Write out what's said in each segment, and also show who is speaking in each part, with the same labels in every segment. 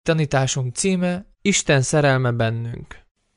Speaker 1: Tanításunk címe: Isten szerelme bennünk.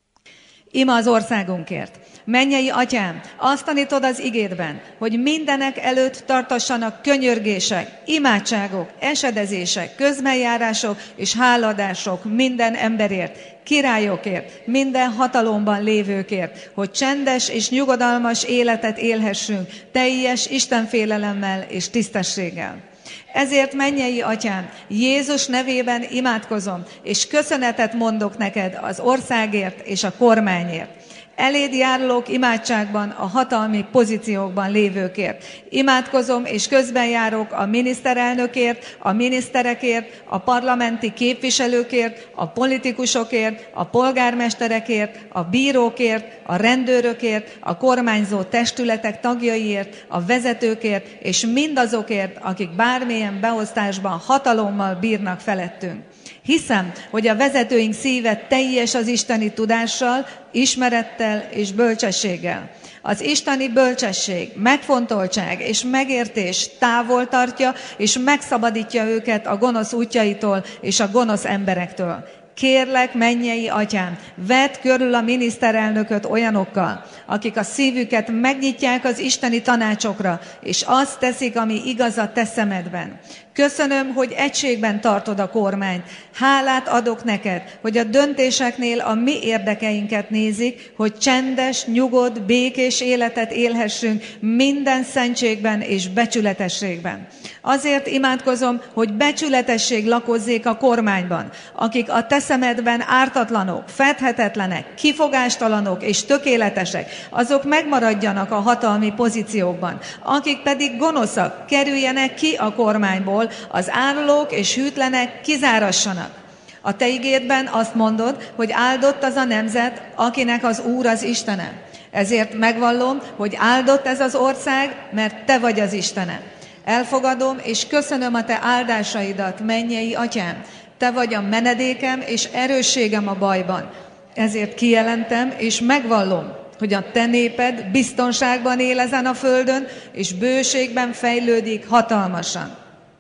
Speaker 2: Ima az országunkért. Mennyei Atyám, azt tanítod az igédben, hogy mindenek előtt tartassanak könyörgések, imádságok, esedezések, közbenjárások és háladások minden emberért, királyokért, minden hatalomban lévőkért, hogy csendes és nyugodalmas életet élhessünk, teljes istenfélelemmel és tisztességgel. Ezért, mennyei Atyám, Jézus nevében imádkozom, és köszönetet mondok neked az országért és a kormányért. Eléd járulok imádságban a hatalmi pozíciókban lévőkért. Imádkozom és közben járok a miniszterelnökért, a miniszterekért, a parlamenti képviselőkért, a politikusokért, a polgármesterekért, a bírókért, a rendőrökért, a kormányzó testületek tagjaiért, a vezetőkért és mindazokért, akik bármilyen beosztásban hatalommal bírnak felettünk. Hiszem, hogy a vezetőink szíve teljes az isteni tudással, ismerettel és bölcsességgel. Az isteni bölcsesség, megfontoltság és megértés távol tartja és megszabadítja őket a gonosz útjaitól és a gonosz emberektől. Kérlek, mennyei Atyám, vedd körül a miniszterelnököt olyanokkal, akik a szívüket megnyitják az isteni tanácsokra, és azt teszik, ami igaz a te szemedben. Köszönöm, hogy egységben tartod a kormányt. Hálát adok neked, hogy a döntéseknél a mi érdekeinket nézik, hogy csendes, nyugodt, békés életet élhessünk minden szentségben és becsületességben. Azért imádkozom, hogy becsületesség lakozzék a kormányban, akik a te szemedben ártatlanok, fedhetetlenek, kifogástalanok és tökéletesek, azok megmaradjanak a hatalmi pozíciókban, akik pedig gonoszak, kerüljenek ki a kormányból, az árulók és hűtlenek kizárassanak. A te igédben azt mondod, hogy áldott az a nemzet, akinek az Úr az Istene. Ezért megvallom, hogy áldott ez az ország, mert te vagy az Istene. Elfogadom és köszönöm a te áldásaidat, mennyei Atyám. Te vagy a menedékem és erősségem a bajban. Ezért kijelentem és megvallom, hogy a te néped biztonságban él ezen a földön, és bőségben fejlődik hatalmasan.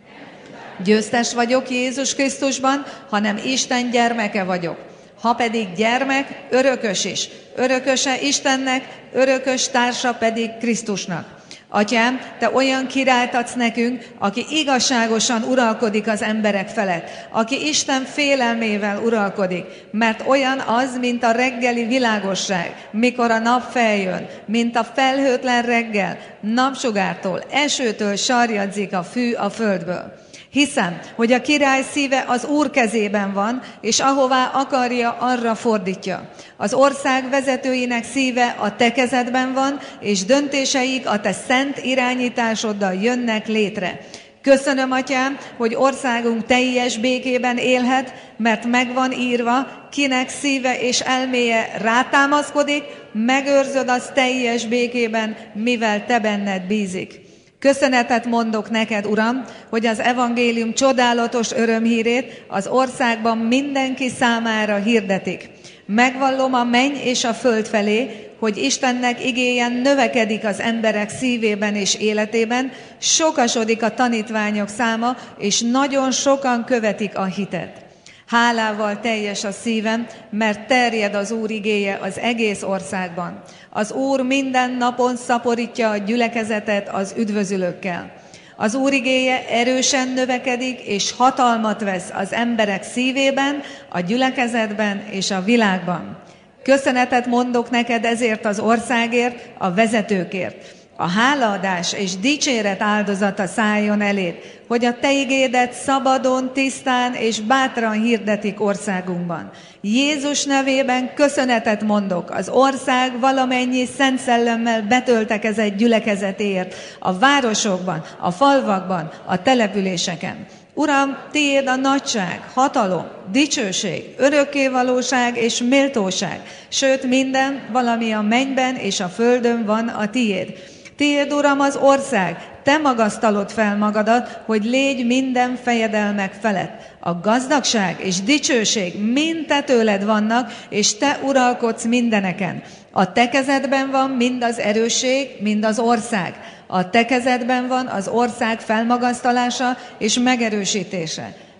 Speaker 2: Győztes vagyok Jézus Krisztusban, hanem Isten gyermeke vagyok. Ha pedig gyermek, örökös is. Örököse Istennek, örökös társa pedig Krisztusnak. Atyám, te olyan királyt adsz nekünk, aki igazságosan uralkodik az emberek felett, aki Isten félelmével uralkodik, mert olyan az, mint a reggeli világosság, mikor a nap feljön, mint a felhőtlen reggel, napsugártól, esőtől sarjadzik a fű a földből. Hiszem, hogy a király szíve az Úr kezében van, és ahová akarja, arra fordítja. Az ország vezetőinek szíve a te kezedben van, és döntéseik a te szent irányításoddal jönnek létre. Köszönöm, Atyám, hogy országunk teljes békében élhet, mert megvan írva, kinek szíve és elméje rátámaszkodik, megőrzöd az teljes békében, mivel te benned bízik. Köszönetet mondok neked, Uram, hogy az evangélium csodálatos örömhírét az országban mindenki számára hirdetik. Megvallom a menny és a föld felé, hogy Istennek igéje növekedik az emberek szívében és életében, sokasodik a tanítványok száma, és nagyon sokan követik a hitet. Hálával teljes a szívem, mert terjed az Úr igéje az egész országban. Az Úr minden napon szaporítja a gyülekezetet az üdvözülőkkel. Az Úr igéje erősen növekedik, és hatalmat vesz az emberek szívében, a gyülekezetben és a világban. Köszönetet mondok neked ezért az országért, a vezetőkért. A hálaadás és dicséret áldozata szálljon eléd, hogy a te igédet szabadon, tisztán és bátran hirdetik országunkban. Jézus nevében köszönetet mondok az ország valamennyi szent szellemmel betöltekezett gyülekezetéért, a városokban, a falvakban, a településeken. Uram, tiéd a nagyság, hatalom, dicsőség, örökkévalóság és méltóság, sőt minden, valami a mennyben és a földön van a tiéd. Tiéd, Uram, az ország, te magasztalod fel magadat, hogy légy minden fejedelmek felett. A gazdagság és dicsőség mind te tőled vannak, és te uralkodsz mindeneken. A te kezedben van mind az erősség, mind az ország. A te kezedben van az ország felmagasztalása és megerősítése.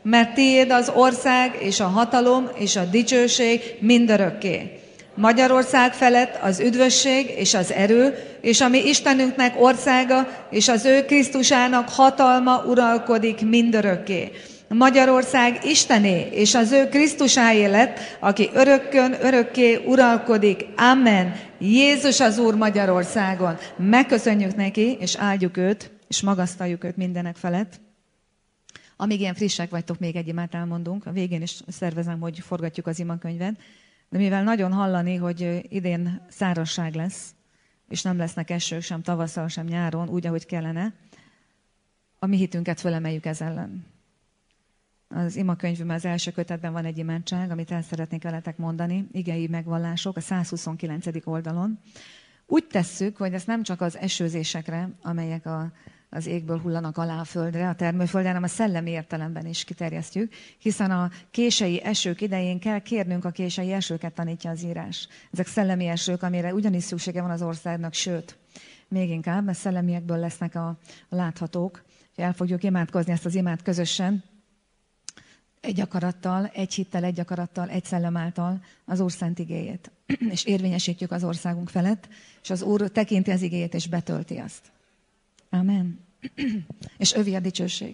Speaker 2: mert tiéd az ország és a hatalom és a dicsőség mindörökké. Magyarország felett az üdvösség és az erő, és a mi Istenünknek országa, és az ő Krisztusának hatalma uralkodik mindörökké. Magyarország Istené, és az ő Krisztusáé lett, aki örökkön örökké uralkodik. Amen. Jézus az Úr Magyarországon. Megköszönjük neki, és áldjuk őt, és magasztaljuk őt mindenek felett. Amíg ilyen frissek vagytok, még egy imát elmondunk. A végén is szervezem, hogy forgatjuk az imakönyvet. De mivel nagyon hallani, hogy idén szárazság lesz, és nem lesznek esők sem tavasszal, sem nyáron, úgy, ahogy kellene, a mi hitünket fölemeljük ez ellen. Az imakönyvünkben az első kötetben van egy imádság, amit el szeretnék veletek mondani, igei megvallások, a 129. oldalon. Úgy tesszük, hogy ezt nem csak az esőzésekre, amelyek az égből hullanak alá a földre, a termőföldre, hanem a szellemi értelemben is kiterjesztjük, hiszen a kései esők idején kell kérnünk a kései esőket, tanítja az írás. Ezek szellemi esők, amire ugyanis szüksége van az országnak, sőt, még inkább, mert szellemiekből lesznek a láthatók. El fogjuk imádkozni ezt az imát közösen, egy akarattal, egy hittel, egy akarattal, egy szellem által az Úr szent igéjét. És érvényesítjük az országunk felett, és az Úr tekinti az igéjét, és betölti azt. Amen. És övi a dicsőség.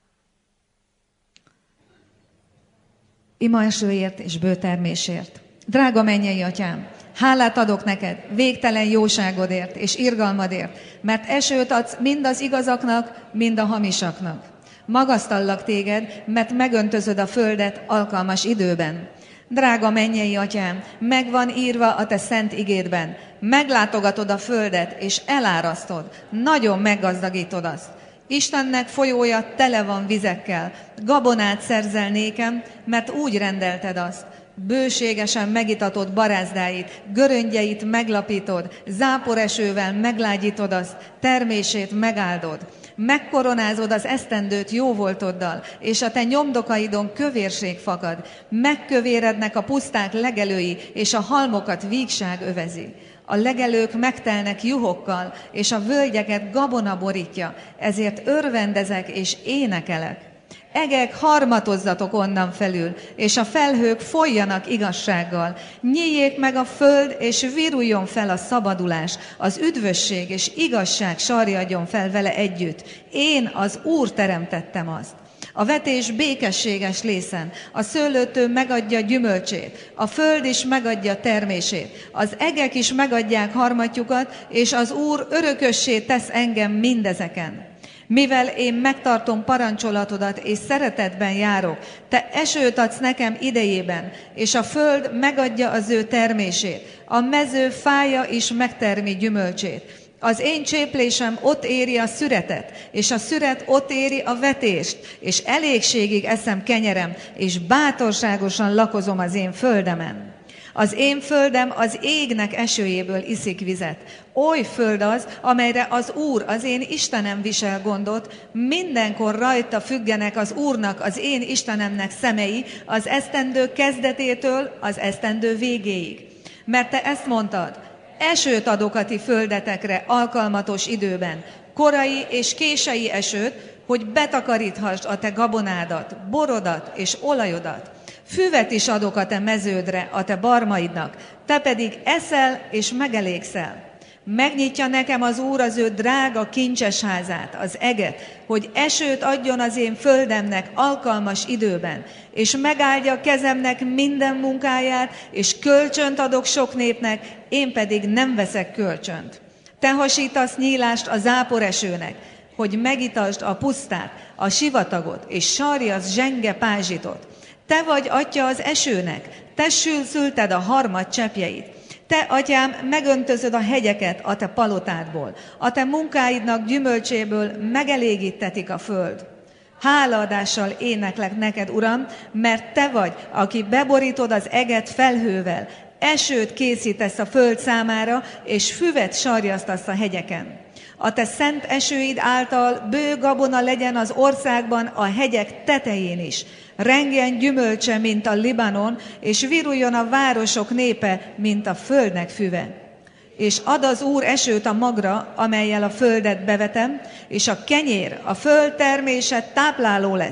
Speaker 2: Ima esőért és bőtermésért. Drága mennyei atyám, hálát adok neked végtelen jóságodért és irgalmadért, mert esőt adsz mind az igazaknak, mind a hamisaknak. Magasztallak téged, mert megöntözöd a földet alkalmas időben. Drága mennyei atyám, megvan írva a te szent igédben. Meglátogatod a földet, és elárasztod, nagyon meggazdagítod azt. Istennek folyója tele van vizekkel, gabonát szerzel nékem, mert úgy rendelted azt. Bőségesen megitatod barázdáit, göröngyeit meglapítod, záporesővel meglágyítod azt, termését megáldod. Megkoronázod az esztendőt jóvoltoddal, és a te nyomdokaidon kövérség fakad. Megkövérednek a puszták legelői, és a halmokat vígság övezi. A legelők megtelnek juhokkal, és a völgyeket gabona borítja, ezért örvendezek és énekelek. Egek, harmatozzatok onnan felül, és a felhők folyjanak igazsággal. Nyíljék meg a föld, és viruljon fel a szabadulás. Az üdvösség és igazság sarjadjon fel vele együtt. Én az Úr teremtettem azt. A vetés békességes lészen, a szőlőtő megadja gyümölcsét, a föld is megadja termését, az egek is megadják harmatjukat, és az Úr örökössé tesz engem mindezeken. Mivel én megtartom parancsolatodat, és szeretetben járok, te esőt adsz nekem idejében, és a föld megadja az ő termését, a mező fája is megtermi gyümölcsét. Az én cséplésem ott éri a szüretet, és a szüret ott éri a vetést, és elégségig eszem kenyerem, és bátorságosan lakozom az én földemen. Az én földem az égnek esőjéből iszik vizet. Oly föld az, amelyre az Úr, az én Istenem visel gondot, mindenkor rajta függenek az Úrnak, az én Istenemnek szemei, az esztendő kezdetétől az esztendő végéig. Mert te ezt mondtad, esőt adok a ti földetekre alkalmatos időben, korai és kései esőt, hogy betakaríthasd a te gabonádat, borodat és olajodat. Füvet is adok a te meződre, a te barmaidnak, te pedig eszel és megelégszel. Megnyitja nekem az Úr az ő drága kincses házát, az eget, hogy esőt adjon az én földemnek alkalmas időben, és megáldja kezemnek minden munkáját, és kölcsönt adok sok népnek, én pedig nem veszek kölcsönt. Te hasítasz nyílást a záporesőnek, hogy megitasd a pusztát, a sivatagot, és sarjasz zsenge pázsitot. Te vagy atya az esőnek, te szülted a harmat cseppjeit. Te, atyám, megöntözöd a hegyeket a te palotádból. A te munkáidnak gyümölcséből megelégítetik a föld. Hálaadással éneklek neked, Uram, mert te vagy, aki beborítod az eget felhővel, esőt készítesz a föld számára, és füvet sarjasztasz a hegyeken. A te szent esőid által bő gabona legyen az országban a hegyek tetején is. Rengjen gyümölcse, mint a Libanon, és viruljon a városok népe, mint a földnek füve. És ad az Úr esőt a magra, amellyel a földet bevetem, és a kenyér, a föld termése tápláló lesz,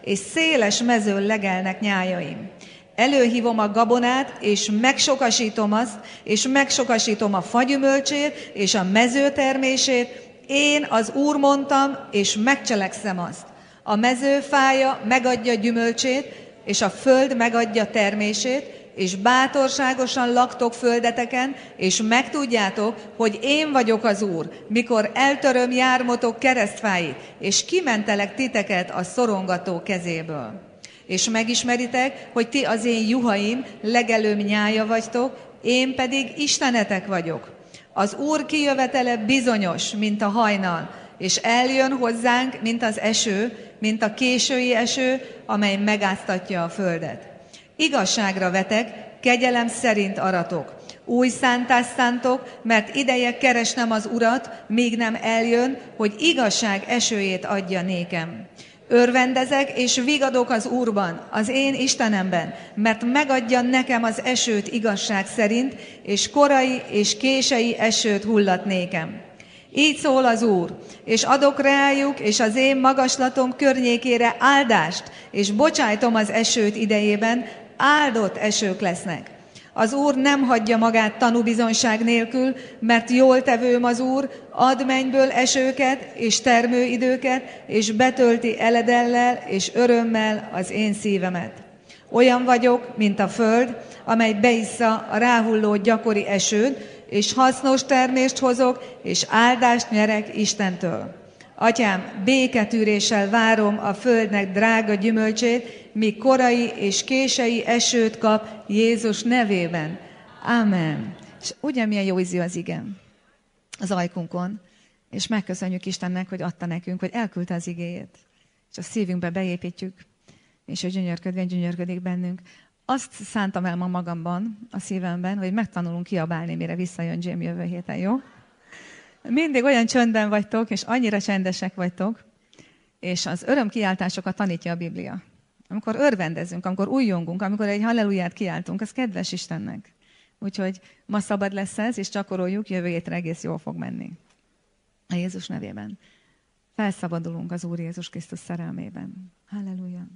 Speaker 2: és széles mezőn legelnek nyájaim. Előhívom a gabonát, és megsokasítom azt, és megsokasítom a fagyümölcsét, és a mező termését. Én az Úr mondtam, és megcselekszem azt. A mező fája megadja gyümölcsét, és a föld megadja termését, és bátorságosan laktok földeteken, és megtudjátok, hogy én vagyok az Úr, mikor eltöröm jármotok keresztfáit, és kimentelek titeket a szorongató kezéből. És megismeritek, hogy ti az én juhaim, legelőm nyája vagytok, én pedig Istenetek vagyok. Az Úr kijövetele bizonyos, mint a hajnal, és eljön hozzánk, mint az eső, mint a késői eső, amely megáztatja a földet. Igazságra vetek, kegyelem szerint aratok. Új szántást szántok, mert ideje keresnem az Urat, míg nem eljön, hogy igazság esőjét adja nékem. Örvendezek és vigadok az Úrban, az én Istenemben, mert megadja nekem az esőt igazság szerint, és korai és kései esőt hullat nékem. Így szól az Úr, és adok rájuk, és az én magaslatom környékére áldást, és bocsájtom az esőt idejében, áldott esők lesznek. Az Úr nem hagyja magát tanúbizonyság nélkül, mert jól tevőm az Úr, ad mennyből esőket és termőidőket, és betölti eledellel és örömmel az én szívemet. Olyan vagyok, mint a föld, amely beissza a ráhulló gyakori esőt, és hasznos termést hozok, és áldást nyerek Istentől. Atyám, béketűréssel várom a földnek drága gyümölcsét, míg korai és kései esőt kap Jézus nevében. Amen. És ugye milyen jó ízű az igen az ajkunkon, és megköszönjük Istennek, hogy adta nekünk, hogy elküldte az igéjét, és a szívünkbe beépítjük, és hogy gyönyörködvén gyönyörködik bennünk. Azt szántam el ma magamban, a szívemben, hogy megtanulunk kiabálni, mire visszajön Jim jövő héten, jó? Mindig olyan csöndben vagytok, és annyira csendesek vagytok, és az örömkiáltásokat tanítja a Biblia. Amikor örvendezünk, amikor újjongunk, amikor egy halleluját kiáltunk, az kedves Istennek. Úgyhogy ma szabad lesz ez, és gyakoroljuk, jövő hétre egész jól fog menni. A Jézus nevében. Felszabadulunk az Úr Jézus Krisztus szerelmében. Halleluja!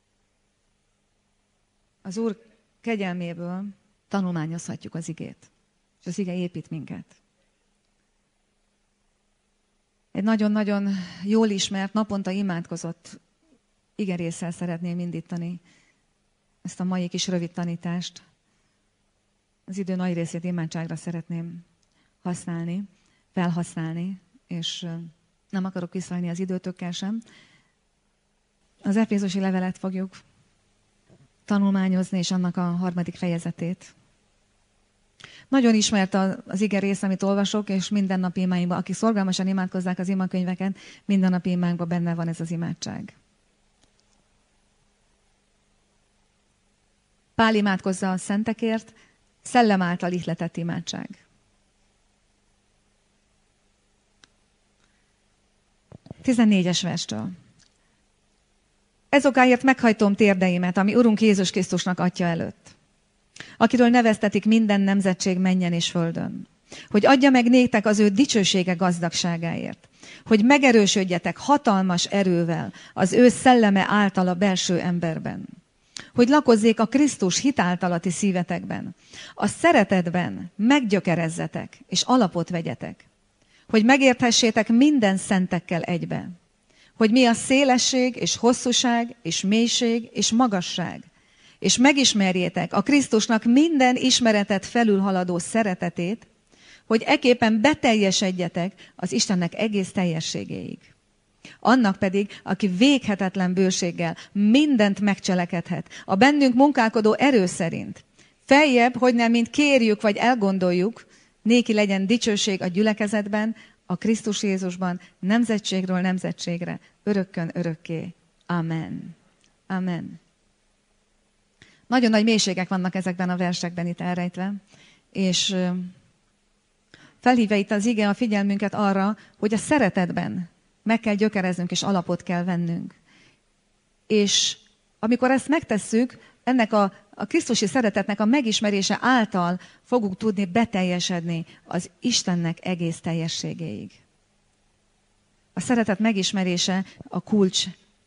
Speaker 2: Az Úr kegyelméből tanulmányozhatjuk az igét, és az ige épít minket. Egy nagyon-nagyon jól ismert, naponta imádkozott igerésszel szeretném indítani ezt a mai kis rövid tanítást. Az idő nagy részét imádságra szeretném felhasználni, és nem akarok visszaélni az időtökkel sem. Az Efézusi levelet fogjuk tanulmányozni, és annak a 3. fejezetét. Nagyon ismert az ige rész, amit olvasok, és mindennapi imáinkban, akik szorgalmasan imádkozzák az imakönyveken, mindennapi imánkban benne van ez az imádság. Pál imádkozza a szentekért, szellem által ihletett imádság. 14-es verstől. Ezokáért meghajtom térdeimet, ami Urunk Jézus Krisztusnak Atya előtt, akiről neveztetik minden nemzetség mennyen és földön, hogy adja meg néktek az ő dicsősége gazdagságáért, hogy megerősödjetek hatalmas erővel az ő szelleme által a belső emberben, hogy lakozzék a Krisztus hitáltalati szívetekben, a szeretetben meggyökerezzetek és alapot vegyetek, hogy megérthessétek minden szentekkel egybe, hogy mi a szélesség és hosszúság és mélység és magasság, és megismerjétek a Krisztusnak minden ismeretet felülhaladó szeretetét, hogy ekképpen beteljesedjetek az Istennek egész teljességéig. Annak pedig, aki véghetetlen bőséggel mindent megcselekedhet, a bennünk munkálkodó erő szerint. Feljebb, hogy nem mint kérjük vagy elgondoljuk, néki legyen dicsőség a gyülekezetben, a Krisztus Jézusban, nemzetségről nemzetségre, örökkön örökké. Amen. Amen. Nagyon nagy mélységek vannak ezekben a versekben itt elrejtve, és felhívja itt az ige a figyelmünket arra, hogy a szeretetben meg kell gyökereznünk, és alapot kell vennünk. És amikor ezt megtesszük, ennek a krisztusi szeretetnek a megismerése által fogunk tudni beteljesedni az Istennek egész teljességéig. A szeretet megismerése a kulcs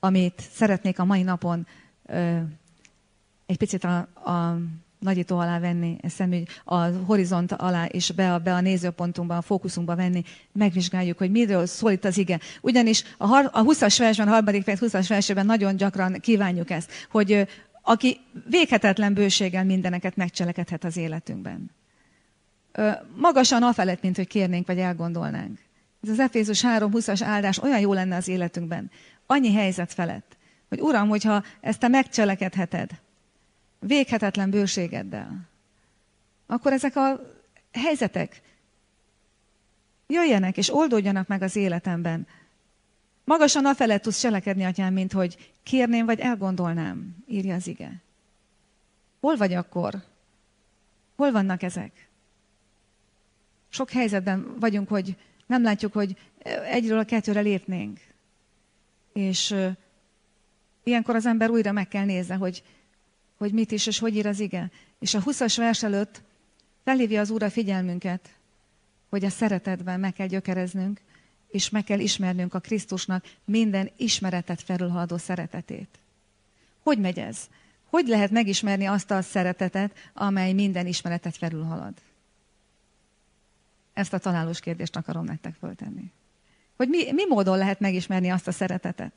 Speaker 2: amit szeretnék a mai napon egy picit a nagyító alá venni, a horizont alá, és be a nézőpontunkba, a fókuszunkba venni, megvizsgáljuk, hogy miről szól itt az ige. Ugyanis a 20-as versben, a 3. fejezet 20-as versében nagyon gyakran kívánjuk ezt, hogy aki véghetetlen bőséggel mindeneket megcselekedhet az életünkben. Magasan afelett, mint hogy kérnénk, vagy elgondolnánk. Ez az Efézus 3:20-as áldás olyan jó lenne az életünkben. Annyi helyzet felett, hogy Uram, hogyha ezt te megcselekedheted, véghetetlen bőségeddel, akkor ezek a helyzetek jöjjenek és oldódjanak meg az életemben. Magasan afelett tudsz cselekedni, Atyám, mint hogy kérném, vagy elgondolnám, írja az ige. Hol vagy akkor? Hol vannak ezek? Sok helyzetben vagyunk, hogy nem látjuk, hogy egyről a kettőre lépnénk. És ilyenkor az ember újra meg kell nézze, hogy mit is, és hogy ír az ige. És a 20-as vers előtt felhívja az Úr a figyelmünket, hogy a szeretetben meg kell gyökereznünk, és meg kell ismernünk a Krisztusnak minden ismeretet felülhaladó szeretetét. Hogy megy ez? Hogy lehet megismerni azt a szeretetet, amely minden ismeretet felülhalad? Ezt a találós kérdést akarom nektek föltenni. Hogy mi módon lehet megismerni azt a szeretetet?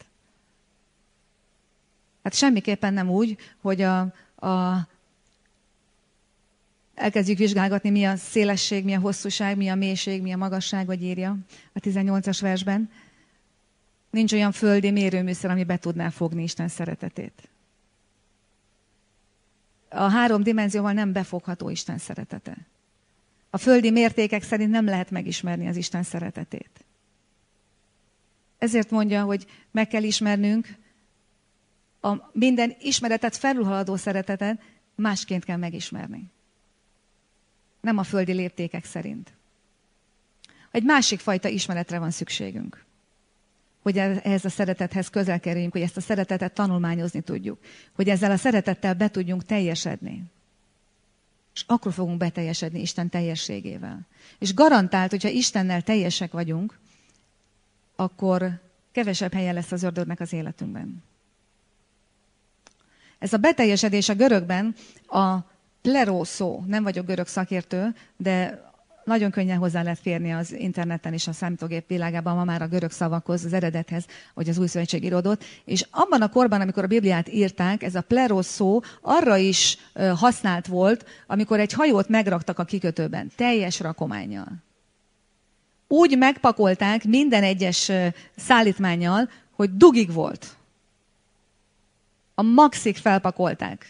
Speaker 2: Hát semmiképpen nem úgy, hogy elkezdjük vizsgálgatni, mi a szélesség, mi a hosszúság, mi a mélység, mi a magasság, vagy írja a 18-as versben. Nincs olyan földi mérőműszer, ami be tudná fogni Isten szeretetét. A 3 dimenzióval nem befogható Isten szeretete. A földi mértékek szerint nem lehet megismerni az Isten szeretetét. Ezért mondja, hogy meg kell ismernünk a minden ismeretet felülhaladó szeretetet, másként kell megismerni. Nem a földi léptékek szerint. Egy másik fajta ismeretre van szükségünk, hogy ehhez a szeretethez közel kerüljünk, hogy ezt a szeretetet tanulmányozni tudjuk, hogy ezzel a szeretettel be tudjunk teljesedni. És akkor fogunk beteljesedni Isten teljességével. És garantált, hogyha Istennel teljesek vagyunk, akkor kevesebb helye lesz az ördögnek az életünkben. Ez a beteljesedés a görögben a pleró szó. Nem vagyok görög szakértő, de nagyon könnyen hozzá lehet férni az interneten és a számítógép világában ma már a görög szavakhoz, az eredethez, hogy az Új Szövetség íródott. És abban a korban, amikor a Bibliát írták, ez a pleró szó arra is használt volt, amikor egy hajót megraktak a kikötőben, teljes rakománnyal. Úgy megpakolták minden egyes szállítmánnyal, hogy dugig volt. A maxig felpakolták.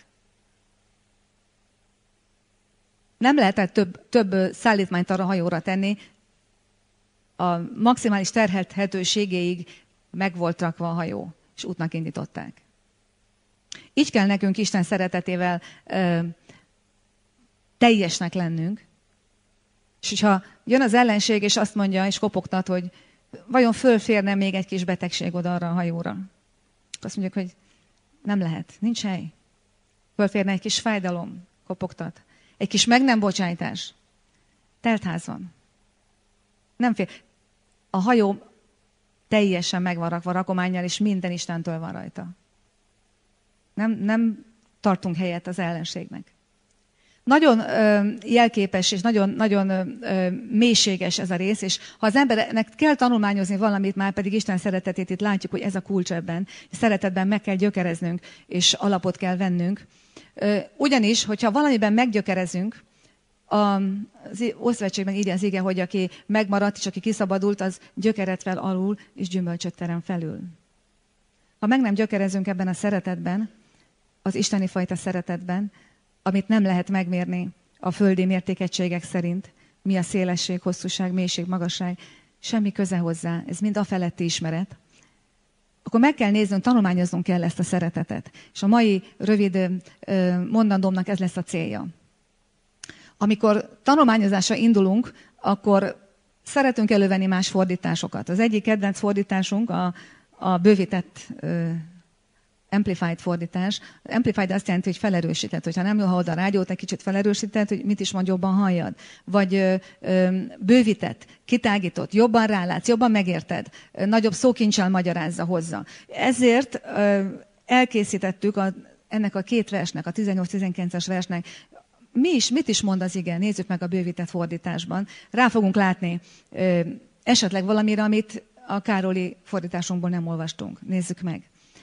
Speaker 2: Nem lehetett több szállítmányt arra a hajóra tenni, a maximális terhelhetőségéig meg volt rakva a hajó, és útnak indították. Így kell nekünk Isten szeretetével teljesnek lennünk, és hogyha jön az ellenség, és azt mondja, és kopogtat, hogy vajon fölférne még egy kis betegség oda arra a hajóra. Azt mondjuk, hogy nem lehet, nincs hely. Fölférne egy kis fájdalom, kopogtat. Egy kis meg nem bocsájtás. Teltház van. Nem fér. A hajó teljesen meg van rakva rakománnyal, és minden Istentől van rajta. Nem tartunk helyet az ellenségnek. Nagyon jelképes és nagyon mélységes ez a rész, és ha az embernek kell tanulmányozni valamit, már pedig Isten szeretetét itt látjuk, hogy ez a kulcs ebben. Szeretetben meg kell gyökereznünk, és alapot kell vennünk. Ugyanis, hogyha valamiben meggyökerezünk, az Ószövetségben írja az ige, hogy aki megmaradt, és aki kiszabadult, az gyökeret vel alul, és gyümölcsöt terem felül. Ha meg nem gyökerezünk ebben a szeretetben, az isteni fajta szeretetben, amit nem lehet megmérni a földi mértékegységek szerint, mi a szélesség, hosszúság, mélység, magasság, semmi köze hozzá, ez mind afeletti ismeret, akkor meg kell néznünk, tanulmányoznunk kell ezt a szeretetet. És a mai rövid mondandómnak ez lesz a célja. Amikor tanulmányozásra indulunk, akkor szeretünk elővenni más fordításokat. Az egyik kedvenc fordításunk a bővített Amplified fordítás. Amplified azt jelenti, hogy felerősített. Hogyha nem hallod a rádiót, egy kicsit felerősített, hogy mit is mond, jobban halljad. Vagy bővített, kitágított, jobban rálátsz, jobban megérted, nagyobb szókincsel magyarázza hozzá. Ezért elkészítettük ennek a két versnek, a 18-19-es versnek, mit is mond az ige? Nézzük meg a bővített fordításban. Rá fogunk látni esetleg valamire, amit a Károli fordításunkból nem olvastunk. Nézzük meg.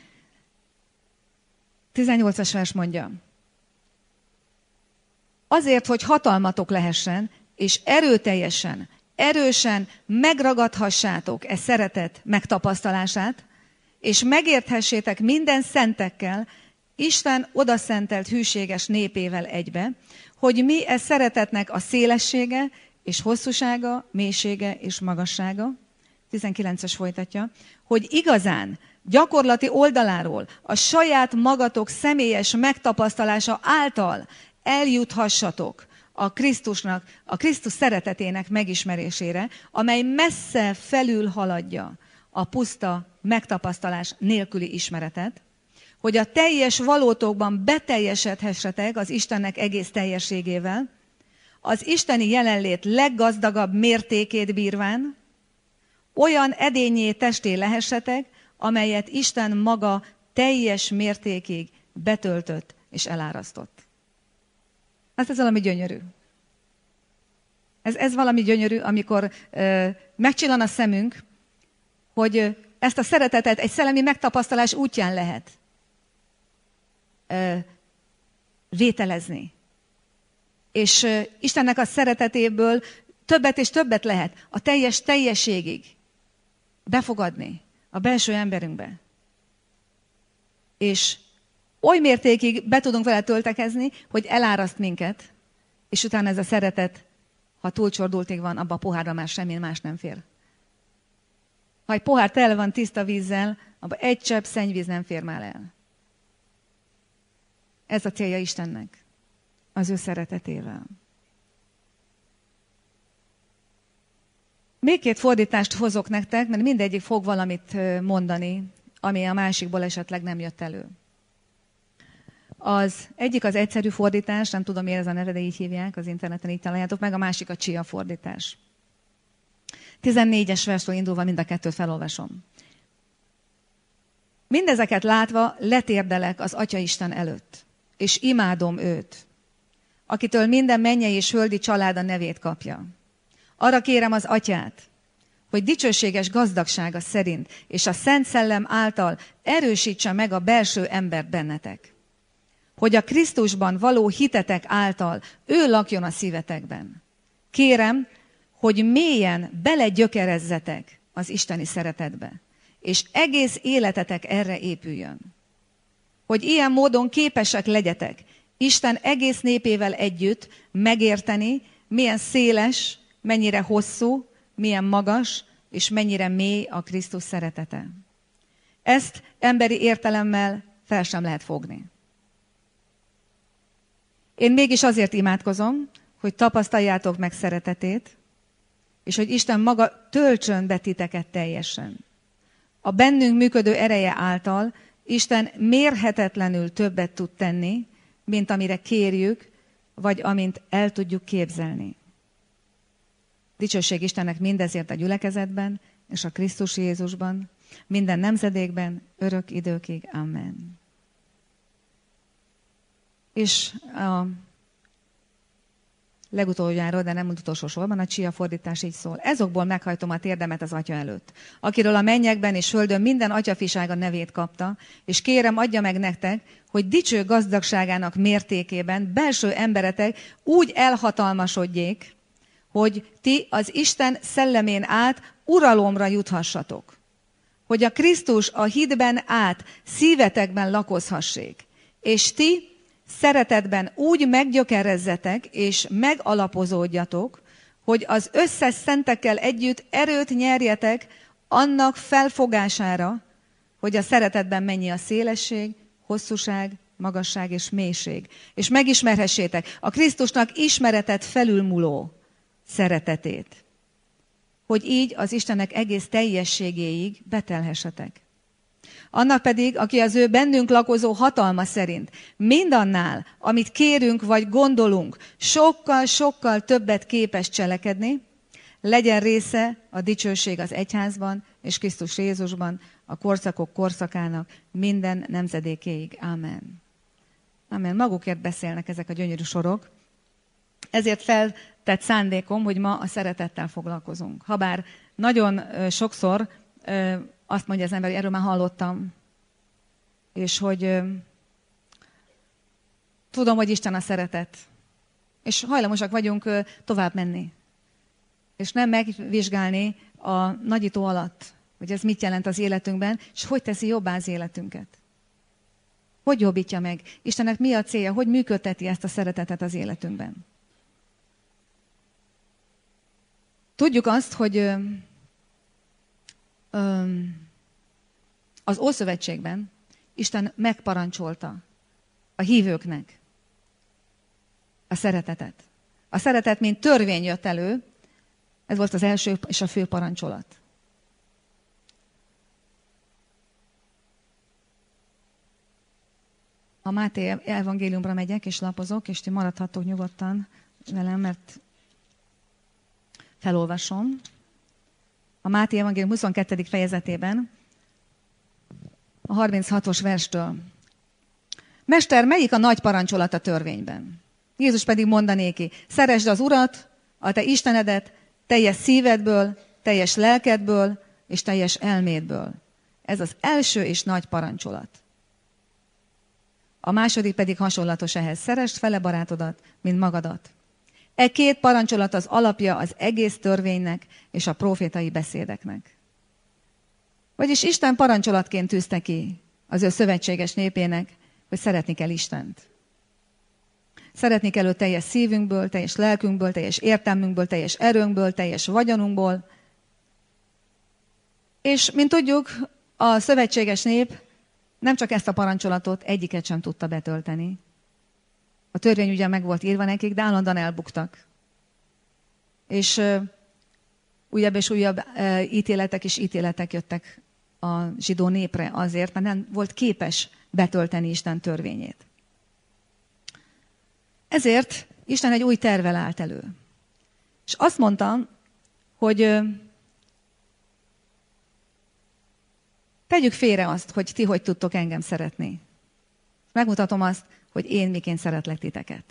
Speaker 2: 18-as vers mondja. Azért, hogy hatalmatok lehessen, és erőteljesen, erősen megragadhassátok e szeretet megtapasztalását, és megérthessétek minden szentekkel, Isten odaszentelt hűséges népével egybe, hogy mi e szeretetnek a szélessége és hosszúsága, mélysége és magassága. 19-es folytatja, hogy igazán, gyakorlati oldaláról a saját magatok személyes megtapasztalása által eljuthassatok a Krisztusnak, a Krisztus szeretetének megismerésére, amely messze felül haladja a puszta megtapasztalás nélküli ismeretet, hogy a teljes valótokban beteljesedhessetek az Istennek egész teljességével, az isteni jelenlét leggazdagabb mértékét bírván, olyan edényé testé lehessetek, amelyet Isten maga teljes mértékig betöltött és elárasztott. Hát ez valami gyönyörű. Ez valami gyönyörű, amikor megcsillan a szemünk, hogy ezt a szeretetet egy szellemi megtapasztalás útján lehet vételezni. És Istennek a szeretetéből többet és többet lehet a teljes teljességig befogadni a belső emberünkbe. És oly mértékig be tudunk vele töltekezni, hogy eláraszt minket, és utána ez a szeretet, ha túlcsordultig van, abba a pohárba már semmi más nem fér. Ha egy pohár tele van tiszta vízzel, abba egy csepp szennyvíz nem fér már el. Ez a célja Istennek, az ő szeretetével. Még két fordítást hozok nektek, mert mindegyik fog valamit mondani, ami a másikból esetleg nem jött elő. Az egyik az egyszerű fordítás, nem tudom miért ez a neve, de így hívják, az interneten így találjátok meg, a másik a csia fordítás. 14-es verstől indulva mind a kettőt felolvasom. Mindezeket látva letérdelek az Atya Isten előtt, és imádom őt, akitől minden mennyei és földi család a nevét kapja. Arra kérem az Atyát, hogy dicsőséges gazdagsága szerint és a Szent Szellem által erősítse meg a belső embert bennetek. Hogy a Krisztusban való hitetek által ő lakjon a szívetekben. Kérem, hogy mélyen belegyökerezzetek az isteni szeretetbe, és egész életetek erre épüljön. Hogy ilyen módon képesek legyetek Isten egész népével együtt megérteni, milyen széles, mennyire hosszú, milyen magas, és mennyire mély a Krisztus szeretete. Ezt emberi értelemmel fel sem lehet fogni. Én mégis azért imádkozom, hogy tapasztaljátok meg szeretetét, és hogy Isten maga töltsön be titeket teljesen. A bennünk működő ereje által Isten mérhetetlenül többet tud tenni, mint amire kérjük, vagy amint el tudjuk képzelni. Dicsőség Istennek mindezért a gyülekezetben, és a Krisztus Jézusban, minden nemzedékben, örök időkig. Amen. És a legutoljáról, de nem utolsó sorban, a csia fordítás így szól. Ezokból meghajtom a térdemet az Atya előtt, akiről a mennyekben és földön minden atyafisága nevét kapta, és kérem, adja meg nektek, hogy dicső gazdagságának mértékében belső emberetek úgy elhatalmasodjék, hogy ti az Isten szellemén át uralomra juthassatok. Hogy a Krisztus a hitben át szívetekben lakozhassék, és ti szeretetben úgy meggyökerezzetek és megalapozódjatok, hogy az összes szentekkel együtt erőt nyerjetek annak felfogására, hogy a szeretetben mennyi a szélesség, hosszúság, magasság és mélység. És megismerhessétek a Krisztusnak ismeretet felülmúló szeretetét, hogy így az Istennek egész teljességéig betelhessetek. Annak pedig, aki az ő bennünk lakozó hatalma szerint mindannál, amit kérünk vagy gondolunk, sokkal többet képes cselekedni, legyen része a dicsőség az egyházban és Krisztus Jézusban, a korszakok korszakának minden nemzedékéig. Ámen. Ámen. Magukért beszélnek ezek a gyönyörű sorok. Ezért feltett szándékom, hogy ma a szeretettel foglalkozunk. Habár nagyon sokszor azt mondja az ember, hogy erről már hallottam, és hogy tudom, hogy Isten a szeretet. És hajlamosak vagyunk tovább menni. És nem megvizsgálni a nagyító alatt, hogy ez mit jelent az életünkben, és hogy teszi jobbá az életünket. Hogy jobbítja meg? Istennek mi a célja? Hogy működteti ezt a szeretetet az életünkben? Tudjuk azt, hogy az Ószövetségben Isten megparancsolta a hívőknek a szeretetet. A szeretet, mint törvény jött elő, ez volt az első és a fő parancsolat. A Máté evangéliumra megyek, és lapozok, és ti maradhattok nyugodtan velem, mert felolvasom. A Máté evangélium 22. fejezetében, a 36-os verstől. Mester, melyik a nagy parancsolat a törvényben? Jézus pedig mondanéki, szeresd az Urat, a te Istenedet, teljes szívedből, teljes lelkedből és teljes elmédből. Ez az első és nagy parancsolat. A második pedig hasonlatos ehhez. Szeresd fele barátodat, mint magadat. E két parancsolat az alapja az egész törvénynek és a prófétai beszédeknek. Vagyis Isten parancsolatként tűzte ki az ő szövetséges népének, hogy szeretni kell Istent. Szeretni kell őt teljes szívünkből, teljes lelkünkből, teljes értelmünkből, teljes erőnkből, teljes vagyonunkból. És, mint tudjuk, a szövetséges nép nem csak ezt a parancssolatot, egyiket sem tudta betölteni. A törvény ugye meg volt írva nekik, de állandóan elbuktak. És újabb és újabb ítéletek jöttek a zsidó népre azért, mert nem volt képes betölteni Isten törvényét. Ezért Isten egy új tervvel állt elő. És azt mondta, hogy tegyük félre azt, hogy ti hogy tudtok engem szeretni. Megmutatom azt, hogy én miként szeretlek titeket.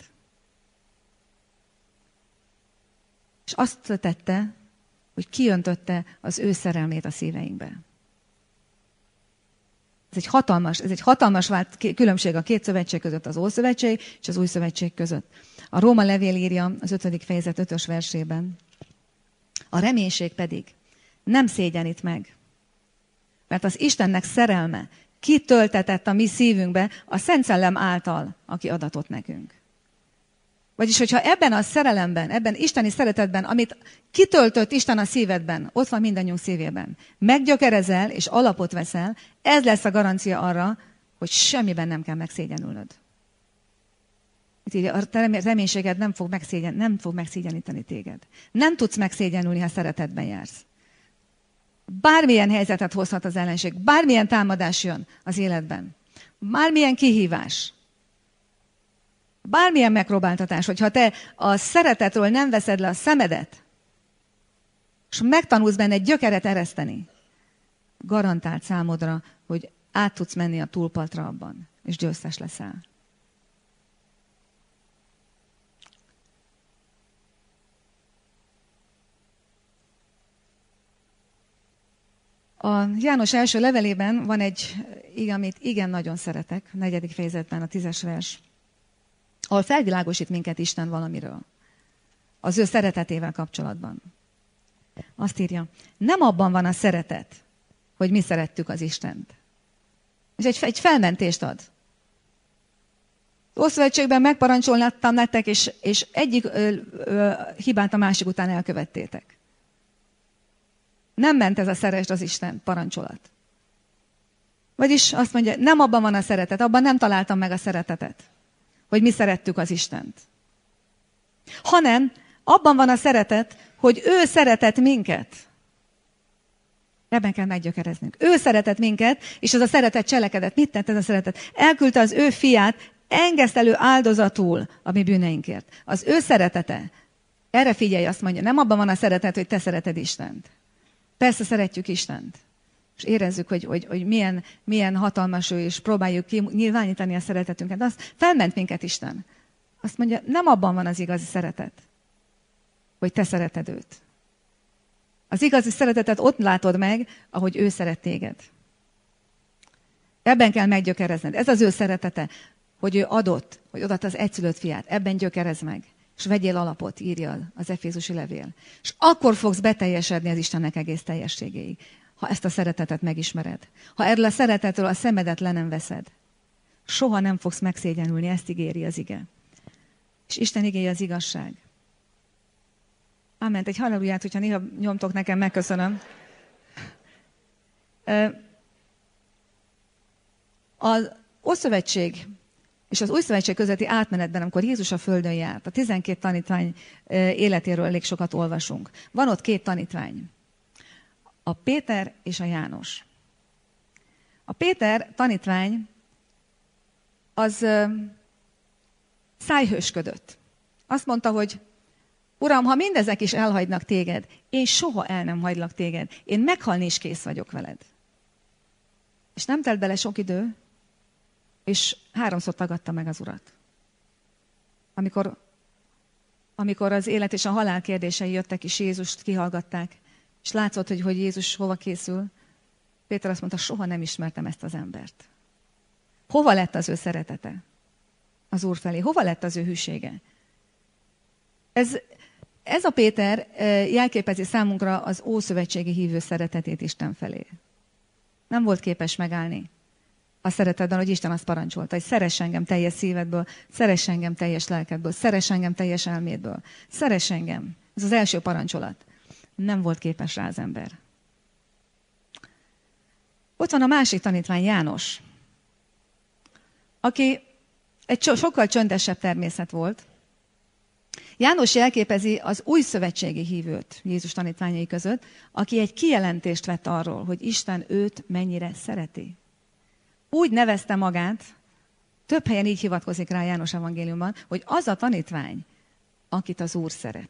Speaker 2: És azt tette, hogy kiöntötte az ő szerelmét a szíveinkbe. Ez egy hatalmas különbség a két szövetség között, az Ószövetség és az Új Szövetség között. A Róma levél írja az 5. fejezet 5. versében. A reménység pedig nem szégyenít meg, mert az Istennek szerelme kitöltetett a mi szívünkbe a Szent Szellem által, aki adatott nekünk. Vagyis, hogyha ebben a szerelemben, ebben isteni szeretetben, amit kitöltött Isten a szívedben, ott van mindannyiunk szívében, meggyökerezel és alapot veszel, ez lesz a garancia arra, hogy semmiben nem kell megszégyenülnöd. Itt írja, a reménységed nem fog megszégyeníteni téged. Nem tudsz megszégyenülni, ha szeretetben jársz. Bármilyen helyzetet hozhat az ellenség, bármilyen támadás jön az életben, bármilyen kihívás, bármilyen megpróbáltatás, hogyha te a szeretetről nem veszed le a szemedet, és megtanulsz benne egy gyökeret ereszteni, garantált számodra, hogy át tudsz menni a túlpartra abban, és győztes leszel. A János első levelében van egy ige, amit igen nagyon szeretek, a 4. fejezetben a 10. vers, ahol felvilágosít minket Isten valamiről, az ő szeretetével kapcsolatban. Azt írja, nem abban van a szeretet, hogy mi szerettük az Istent. És egy felmentést ad. Ószövetségben megparancsoltam nektek, és egyik hibát a másik után elkövettétek. Nem ment ez a szeresd az Isten parancsolat. Vagyis azt mondja, nem abban van a szeretet, abban nem találtam meg a szeretetet, hogy mi szerettük az Istent. Hanem abban van a szeretet, hogy ő szeretett minket. Ebben kell meggyökereznünk. Ő szeretett minket, és az a szeretet cselekedett. Mit tett ez a szeretet? Elküldte az ő fiát engesztelő áldozatul a mi bűneinkért. Az ő szeretete. Erre figyelj, azt mondja, nem abban van a szeretet, hogy te szereted Istent. Persze szeretjük Istent. És érezzük, hogy milyen hatalmas ő, és próbáljuk nyilvánítani a szeretetünket. De az felment minket Isten. Azt mondja, nem abban van az igazi szeretet, hogy te szereted őt. Az igazi szeretetet ott látod meg, ahogy ő szeret téged. Ebben kell meggyökerezned. Ez az ő szeretete, hogy ő adott, hogy odaadta az egyszülött fiát. Ebben gyökerez meg. És vegyél alapot, írja az Efézusi levél. És akkor fogsz beteljesedni az Istennek egész teljességéig, ha ezt a szeretetet megismered. Ha erről a szeretetről a szemedet le nem veszed. Soha nem fogsz megszégyenülni, ezt ígéri az ige. És Isten igéje az igazság. Amen. Egy halleluját, hogyha néha nyomtok nekem, megköszönöm. Az Ószövetség és az Új Szövetség közötti átmenetben, amikor Jézus a földön járt, a 12 tanítvány életéről elég sokat olvasunk. Van ott 2 tanítvány. A Péter és a János. A Péter tanítvány az szájhősködött. Azt mondta, hogy Uram, ha mindezek is elhagynak téged, én soha el nem hagylak téged. Én meghalni is kész vagyok veled. És nem telt bele sok idő, és 3-szor tagadta meg az Urat. Amikor az élet és a halál kérdései jöttek, és Jézust kihallgatták, és látszott, hogy Jézus hova készül, Péter azt mondta, soha nem ismertem ezt az embert. Hova lett az ő szeretete az Úr felé? Hova lett az ő hűsége? Ez a Péter jelképezi számunkra az ószövetségi hívő szeretetét Isten felé. Nem volt képes megállni a szeretetben, hogy Isten azt parancsolta, hogy szeress engem teljes szívedből, szeress engem teljes lelkedből, szeress engem teljes elmédből, szeress engem. Ez az első parancsolat. Nem volt képes rá az ember. Ott van a másik tanítvány, János, aki egy sokkal csöndesebb természet volt. János jelképezi az új szövetségi hívőt Jézus tanítványai között, aki egy kijelentést vett arról, hogy Isten őt mennyire szereti. Úgy nevezte magát, több helyen így hivatkozik rá János evangéliumban, hogy az a tanítvány, akit az Úr szeret.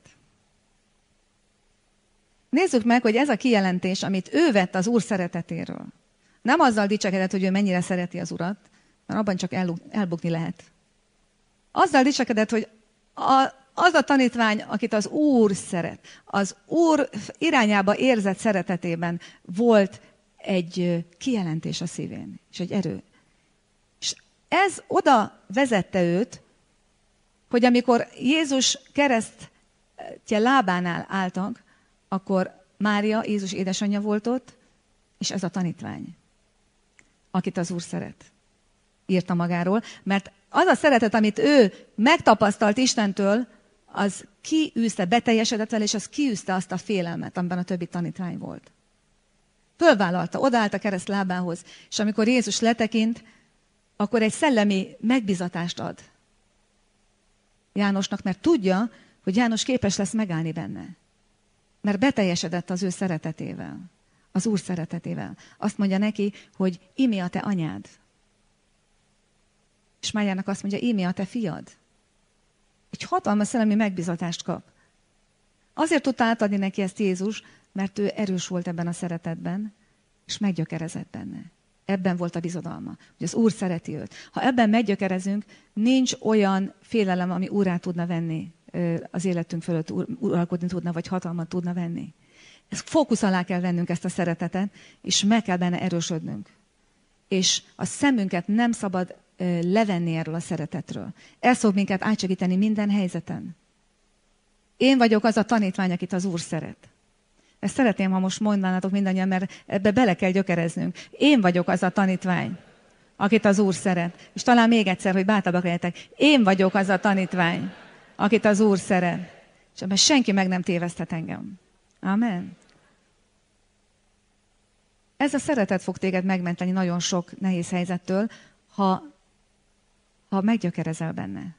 Speaker 2: Nézzük meg, hogy ez a kijelentés, amit ő vett az Úr szeretetéről, nem azzal dicsekedett, hogy ő mennyire szereti az Urat, mert abban csak elbukni lehet. Azzal dicsekedett, hogy az a tanítvány, akit az Úr szeret, az Úr irányába érzett szeretetében volt egy kijelentés a szívén, és egy erő. És ez oda vezette őt, hogy amikor Jézus keresztje lábánál álltak, akkor Mária, Jézus édesanyja volt ott, és ez a tanítvány, akit az Úr szeret, írta magáról, mert az a szeretet, amit ő megtapasztalt Istentől, az kiűzte, beteljesedett vele, és az kiűzte azt a félelmet, amiben a többi tanítvány volt. Fölvállalta, odaállt a kereszt lábához, és amikor Jézus letekint, akkor egy szellemi megbizatást ad Jánosnak, mert tudja, hogy János képes lesz megállni benne. Mert beteljesedett az ő szeretetével, az Úr szeretetével. Azt mondja neki, hogy ímé a te anyád. És Máriának azt mondja, ímé a te fiad. Egy hatalmas szellemi megbizatást kap. Azért tudta átadni neki ezt Jézus, mert ő erős volt ebben a szeretetben, és meggyökerezett benne. Ebben volt a bizodalma, hogy az Úr szereti őt. Ha ebben meggyökerezünk, nincs olyan félelem, ami úrrá tudna venni az életünk fölött, uralkodni tudna, vagy hatalmat tudna venni. Ezt fókusz alá kell vennünk, ezt a szeretetet, és meg kell benne erősödnünk. És a szemünket nem szabad levenni erről a szeretetről. Ez fog minket átsegíteni minden helyzeten. Én vagyok az a tanítvány, akit az Úr szeret. Ezt szeretném, ha most mondanátok mindannyian, mert ebbe bele kell gyökereznünk. Én vagyok az a tanítvány, akit az Úr szeret. És talán még egyszer, hogy bátrabbak legyetek. Én vagyok az a tanítvány, akit az Úr szeret. És ebben senki meg nem téveszthet engem. Amen. Ez a szeretet fog téged megmenteni nagyon sok nehéz helyzettől, ha meggyökerezel benne.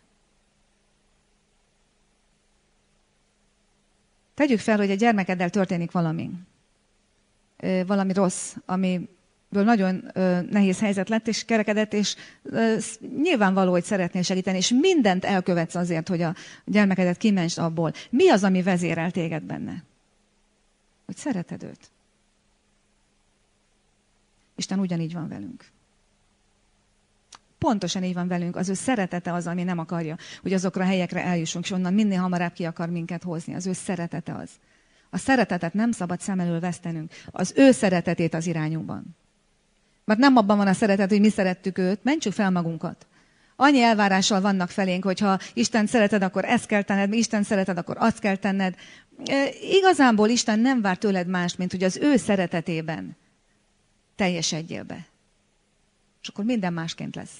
Speaker 2: Tegyük fel, hogy a gyermekeddel történik valami. valami rossz, amiből nagyon nehéz helyzet lett, és kerekedett, és nyilvánvaló, hogy szeretnél segíteni, és mindent elkövetsz azért, hogy a gyermekedet kiments abból. Mi az, ami vezérel téged benne? Hogy szereted őt. Isten ugyanígy van velünk. Pontosan így van velünk, az ő szeretete az, ami nem akarja, hogy azokra a helyekre eljussunk, és onnan minél hamarabb ki akar minket hozni. Az ő szeretete az. A szeretetet nem szabad szem elől vesztenünk. Az ő szeretetét az irányunkban. Mert nem abban van a szeretet, hogy mi szerettük őt, mentsük fel magunkat. Annyi elvárással vannak felénk, hogy ha Isten szereted, akkor ezt kell tenned, Isten szereted, akkor azt kell tenned. Igazából Isten nem vár tőled mást, mint hogy az ő szeretetében teljesedjél be. És akkor minden másként lesz.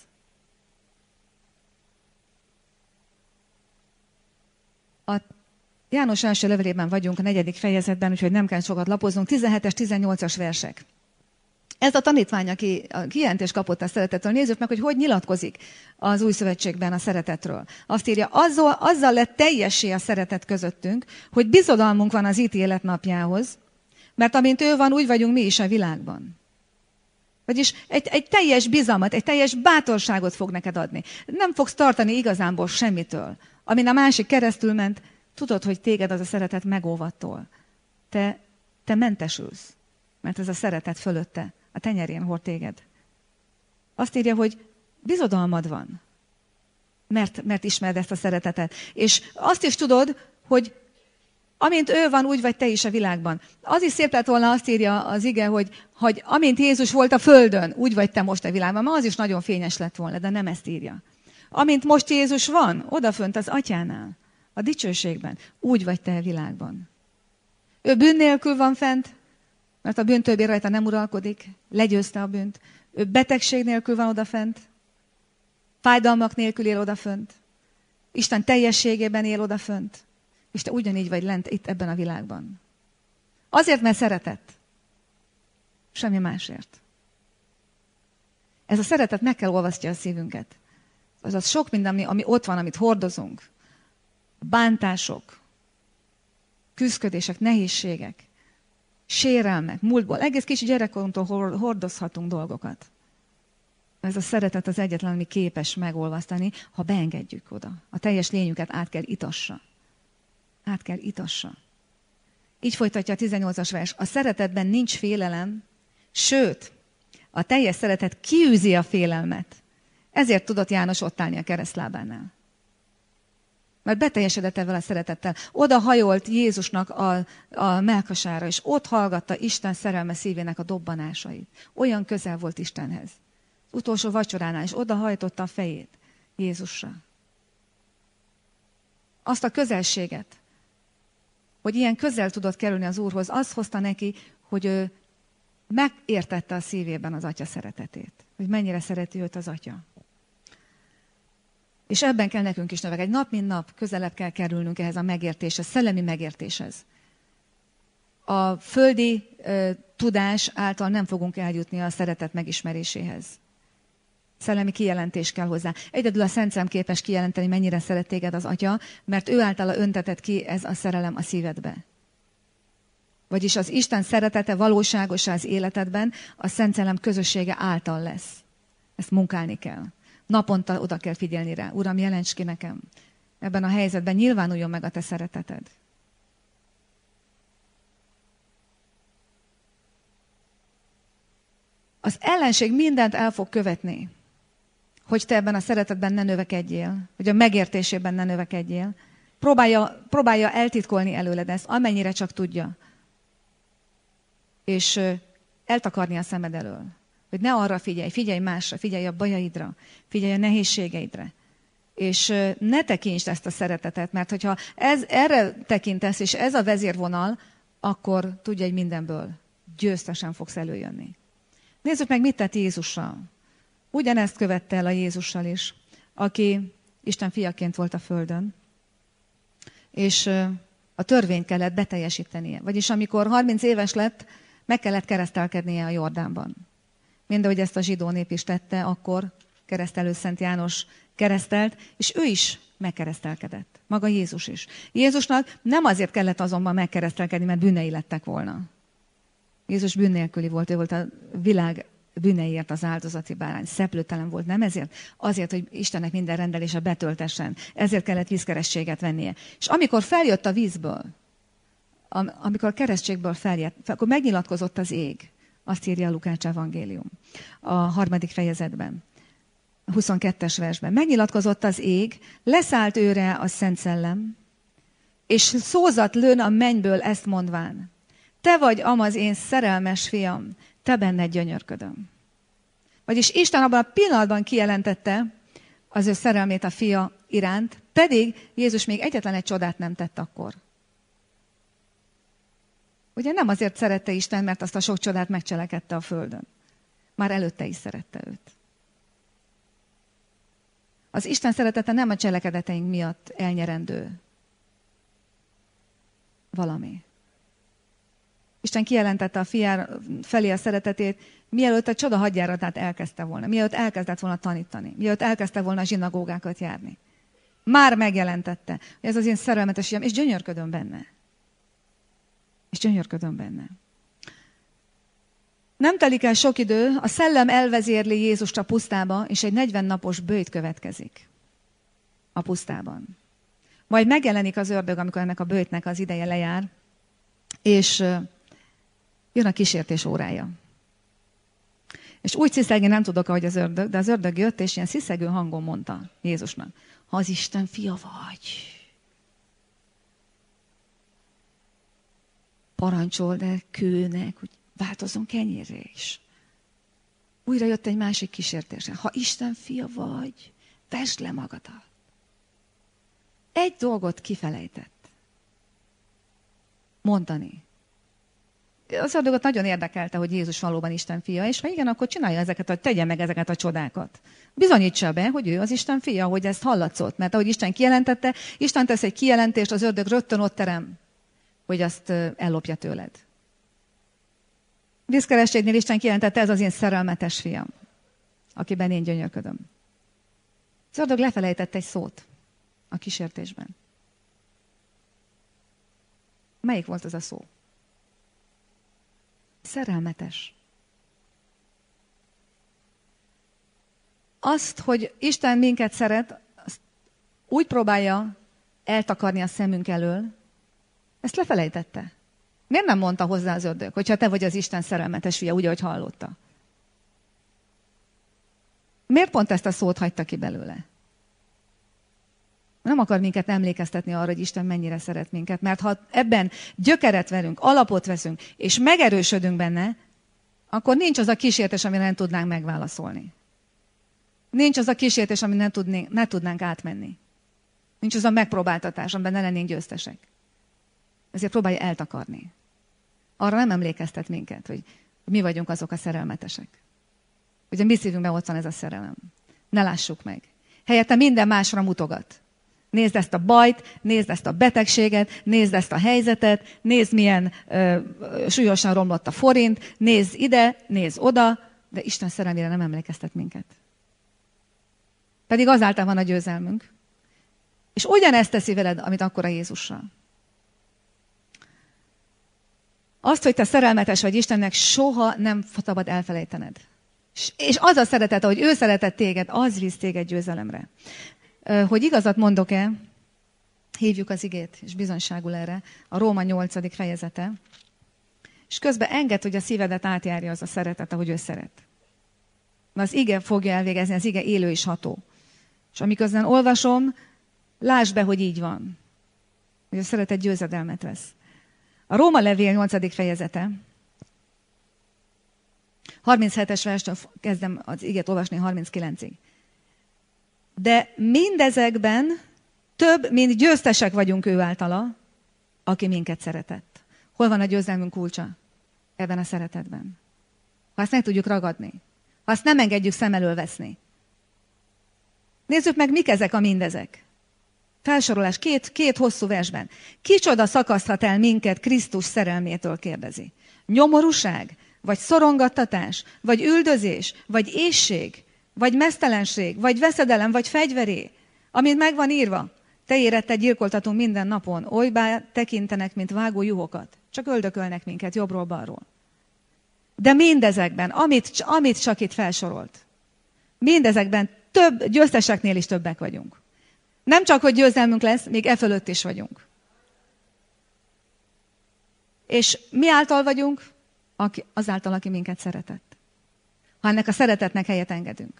Speaker 2: A János első levelében vagyunk, a 4. fejezetben, úgyhogy nem kell sokat lapoznunk, 17-es, 18-as versek. Ez a tanítvány, aki a kijelentést kapott a szeretetről, nézzük meg, hogy nyilatkozik az új szövetségben a szeretetről. Azt írja, azzal lett teljessé a szeretet közöttünk, hogy bizodalmunk van az ítélet napjához, mert amint ő van, úgy vagyunk mi is a világban. Vagyis egy teljes bizalmat, egy teljes bátorságot fog neked adni. Nem fogsz tartani igazánból semmitől. Amin a másik keresztül ment, tudod, hogy téged az a szeretet megóvattól. Te mentesülsz, mert ez a szeretet fölötte, a tenyerén hord téged. Azt írja, hogy bizodalmad van, mert ismered ezt a szeretetet. És azt is tudod, hogy amint ő van, úgy vagy te is a világban. Az is szép lett volna, azt írja az ige, hogy amint Jézus volt a földön, úgy vagy te most a világban. Ma az is nagyon fényes lett volna, de nem ezt írja. Amint most Jézus van, odafönt az atyánál, a dicsőségben, úgy vagy te a világban. Ő bűn nélkül van fent, mert a bűn többé rajta nem uralkodik, legyőzte a bűnt. Ő betegség nélkül van odafent, fájdalmak nélkül él odafönt, Isten teljességében él odafönt, és te ugyanígy vagy lent itt ebben a világban. Azért, mert szeretett. Semmi másért. Ez a szeretet meg kell olvasztja a szívünket. Azaz sok minden, ami ott van, amit hordozunk. Bántások, küszködések, nehézségek, sérelmek, múltból. Egész kicsi gyerekkorunktól hordozhatunk dolgokat. Ez a szeretet az egyetlen, ami képes megolvasztani, ha beengedjük oda. A teljes lényünket át kell itassa. Át kell itassa. Így folytatja a 18-as vers. A szeretetben nincs félelem, sőt, a teljes szeretet kiűzi a félelmet. Ezért tudott János ott állni a keresztlábánál. Mert beteljesedett ezzel a szeretettel. Oda hajolt Jézusnak a mellkasára, és ott hallgatta Isten szerelme szívének a dobbanásait. Olyan közel volt Istenhez. Az utolsó vacsoránál is oda hajtotta a fejét Jézusra. Azt a közelséget, hogy ilyen közel tudott kerülni az Úrhoz, az hozta neki, hogy ő megértette a szívében az Atya szeretetét. Hogy mennyire szereti őt az Atya. És ebben kell nekünk is növekedni. Nap mint nap közelebb kell kerülnünk ehhez a megértéshez, szellemi megértéshez. A földi tudás által nem fogunk eljutni a szeretet megismeréséhez. Szellemi kijelentés kell hozzá. Egyedül a Szent Szem képes kijelenteni, mennyire szeret téged az Atya, mert ő általa öntetett ki ez a szerelem a szívedbe. Vagyis az Isten szeretete valóságos az életedben, a Szent Szellem közössége által lesz. Ezt munkálni kell. Naponta oda kell figyelni rá. Uram, jelents ki nekem. Ebben a helyzetben nyilvánuljon meg a te szereteted. Az ellenség mindent el fog követni, hogy te ebben a szeretetben ne növekedjél, hogy a megértésében ne növekedjél. Próbálja eltitkolni előled ezt, amennyire csak tudja. És eltakarni a szemed elől. Hogy ne arra figyelj másra, figyelj a bajaidra, figyelj a nehézségeidre. És ne tekintsd ezt a szeretetet, mert hogyha erre tekintesz, és ez a vezérvonal, akkor tudj, hogy mindenből győztesen fogsz előjönni. Nézzük meg, mit tett Jézussal. Ugyanezt követte el a Jézussal is, aki Isten fiaként volt a földön, és a törvényt kellett beteljesítenie. Vagyis amikor 30 éves lett, meg kellett keresztelkednie a Jordánban. Mindahogy ezt a zsidó nép is tette, akkor keresztelő Szent János keresztelt, és ő is megkeresztelkedett. Maga Jézus is. Jézusnak nem azért kellett azonban megkeresztelkedni, mert bűnei lettek volna. Jézus bűn nélküli volt, ő volt a világ bűneiért az áldozati bárány. Szeplőtelen volt, nem ezért? Azért, hogy Istennek minden rendelése betöltessen. Ezért kellett vízkeresztséget vennie. És amikor feljött a vízből, amikor a keresztségből feljött, akkor megnyilatkozott az ég. Azt írja a Lukács evangélium a 3. fejezetben, a 22-es versben. Megnyilatkozott az ég, leszállt őre a Szent Szellem, és szózat lőn a mennyből ezt mondván: te vagy az én szerelmes fiam, te benned gyönyörködöm. Vagyis Isten abban a pillanatban kijelentette az ő szerelmét a fia iránt, pedig Jézus még egyetlen egy csodát nem tett akkor. Ugye nem azért szerette Isten, mert azt a sok csodát megcselekedte a földön. Már előtte is szerette őt. Az Isten szeretete nem a cselekedeteink miatt elnyerendő valami. Isten kijelentette a fia felé a szeretetét, mielőtt a csoda hadjáratát elkezdte volna, mielőtt elkezdett volna tanítani, mielőtt elkezdte volna a zsinagógákat járni. Már megjelentette, hogy ez az én szerelmetes fiam, és gyönyörködöm benne. És gyönyörködöm benne. Nem telik el sok idő, a szellem elvezérli Jézust a pusztába, és egy 40 napos böjt következik a pusztában. Majd megjelenik az ördög, amikor ennek a böjtnek az ideje lejár, és jön a kísértés órája. És úgy sziszegni nem tudok, ahogy az ördög, de az ördög jött, és ilyen sziszegő hangon mondta Jézusnak: ha az Isten fia vagy, parancsold el kőnek, hogy változzon kenyérré is. Újra jött egy másik kísértés. Ha Isten fia vagy, vesd le magadat. Egy dolgot kifelejtett. Mondani. Az ördögot nagyon érdekelte, hogy Jézus valóban Isten fia, és ha igen, akkor csinálja ezeket, tegye meg ezeket a csodákat. Bizonyítsa be, hogy ő az Isten fia, hogy ezt hallatszott. Mert ahogy Isten kijelentette, Isten tesz egy kijelentést, az ördög rögtön ott terem, hogy azt ellopja tőled. Vízkerességnél Isten kijelentette: ez az én szerelmetes fiam, akiben én gyönyörködöm. Az ördög lefelejtett egy szót a kísértésben. Melyik volt az a szó? Szerelmetes. Azt, hogy Isten minket szeret, azt úgy próbálja eltakarni a szemünk elől, ezt lefelejtette. Miért nem mondta hozzá az ördög, hogyha te vagy az Isten szerelmetes fia, úgy, ahogy hallotta? Miért pont ezt a szót hagyta ki belőle? Nem akar minket emlékeztetni arra, hogy Isten mennyire szeret minket, mert ha ebben gyökeret verünk, alapot veszünk, és megerősödünk benne, akkor nincs az a kísértés, amire nem tudnánk megválaszolni. Nincs az a kísértés, amit ne tudnánk átmenni. Nincs az a megpróbáltatás, amiben ne lennénk győztesek. Ezért próbálja eltakarni. Arra nem emlékeztet minket, hogy mi vagyunk azok a szerelmetesek. Hogy a mi szívünkben ott van ez a szerelem. Ne lássuk meg. Helyette minden másra mutogat. Nézd ezt a bajt, nézd ezt a betegséget, nézd ezt a helyzetet, nézd milyen súlyosan romlott a forint, nézd ide, nézd oda, de Isten szerelmére nem emlékeztet minket. Pedig azáltal van a győzelmünk. És ugyanezt teszi veled, amit akkor a Jézussal. Azt, hogy te szerelmetes vagy Istennek, soha nem szabad elfelejtened. És az a szeretet, ahogy ő szeretett téged, az visz téged győzelemre. Hogy igazat mondok-e, hívjuk az igét, és bizonyságul erre, a Róma 8. fejezete, és közben engedd, hogy a szívedet átjárja az a szeretet, ahogy ő szeret. Mert az ige fogja elvégezni, az ige élő és ható. És amiközben olvasom, lásd be, hogy így van. Hogy a szeretet győzedelmet vesz. A Róma levél 8. fejezete, 37-es verstől kezdem az igét olvasni 39-ig. De mindezekben több, mint győztesek vagyunk ő általa, aki minket szeretett. Hol van a győzelmünk kulcsa? Ebben a szeretetben. Ha ezt meg tudjuk ragadni. Ha ezt nem engedjük szem elől veszni. Nézzük meg, mik ezek a mindezek. Felsorolás két hosszú versben. Kicsoda szakaszthat el minket Krisztus szerelmétől, kérdezi. Nyomorúság? Vagy szorongattatás? Vagy üldözés? Vagy éhség? Vagy meztelenség? Vagy veszedelem? Vagy fegyveré? Amint meg van írva. Te éretted gyilkoltatunk minden napon. Olybá tekintenek, mint vágó juhokat. Csak öldökölnek minket jobbról-balról. De mindezekben, amit csak itt felsorolt, mindezekben több győzteseknél is többek vagyunk. Nem csak, hogy győzelmünk lesz, még e fölött is vagyunk. És mi által vagyunk? Azáltal, aki minket szeretett. Ha ennek a szeretetnek helyet engedünk.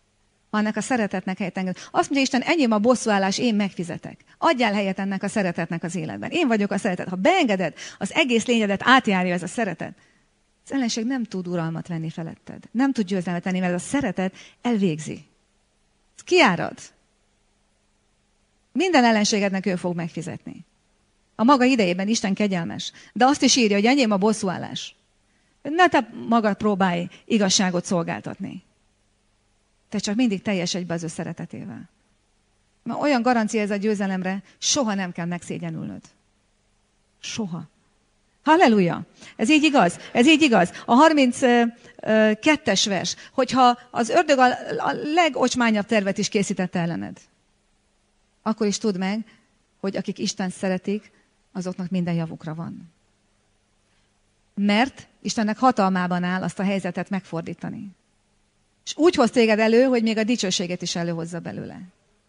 Speaker 2: Azt mondja Isten, enyém a bosszúállás, én megfizetek. Adjál helyet ennek a szeretetnek az életben. Én vagyok a szeretet. Ha beengeded, az egész lényedet átjárja ez a szeretet. Az ellenség nem tud uralmat venni feletted. Nem tud győzelmet venni, mert a szeretet elvégzi. Ez kiárad. Minden ellenségednek ő fog megfizetni. A maga idejében Isten kegyelmes. De azt is írja, hogy enyém a bosszúállás. Ne te magad próbálj igazságot szolgáltatni. Te csak mindig teljes egybe az ő szeretetével. Mert olyan garancia ez a győzelemre, soha nem kell megszégyenülnöd. Soha. Halleluja! Ez így igaz? Ez így igaz. A 32-es vers, hogyha az ördög a legocsmányabb tervet is készítette ellened, akkor is tudd meg, hogy akik Isten szeretik, azoknak minden javukra van. Mert Istennek hatalmában áll azt a helyzetet megfordítani. És úgy hoz téged elő, hogy még a dicsőséget is előhozza belőle.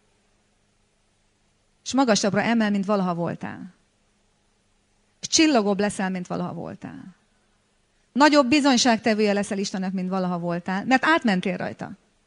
Speaker 2: És magasabbra emel, mint valaha voltál. És csillogóbb leszel, mint valaha voltál. Nagyobb bizonyságtevője leszel Istennek, mint valaha voltál, mert átmentél rajta.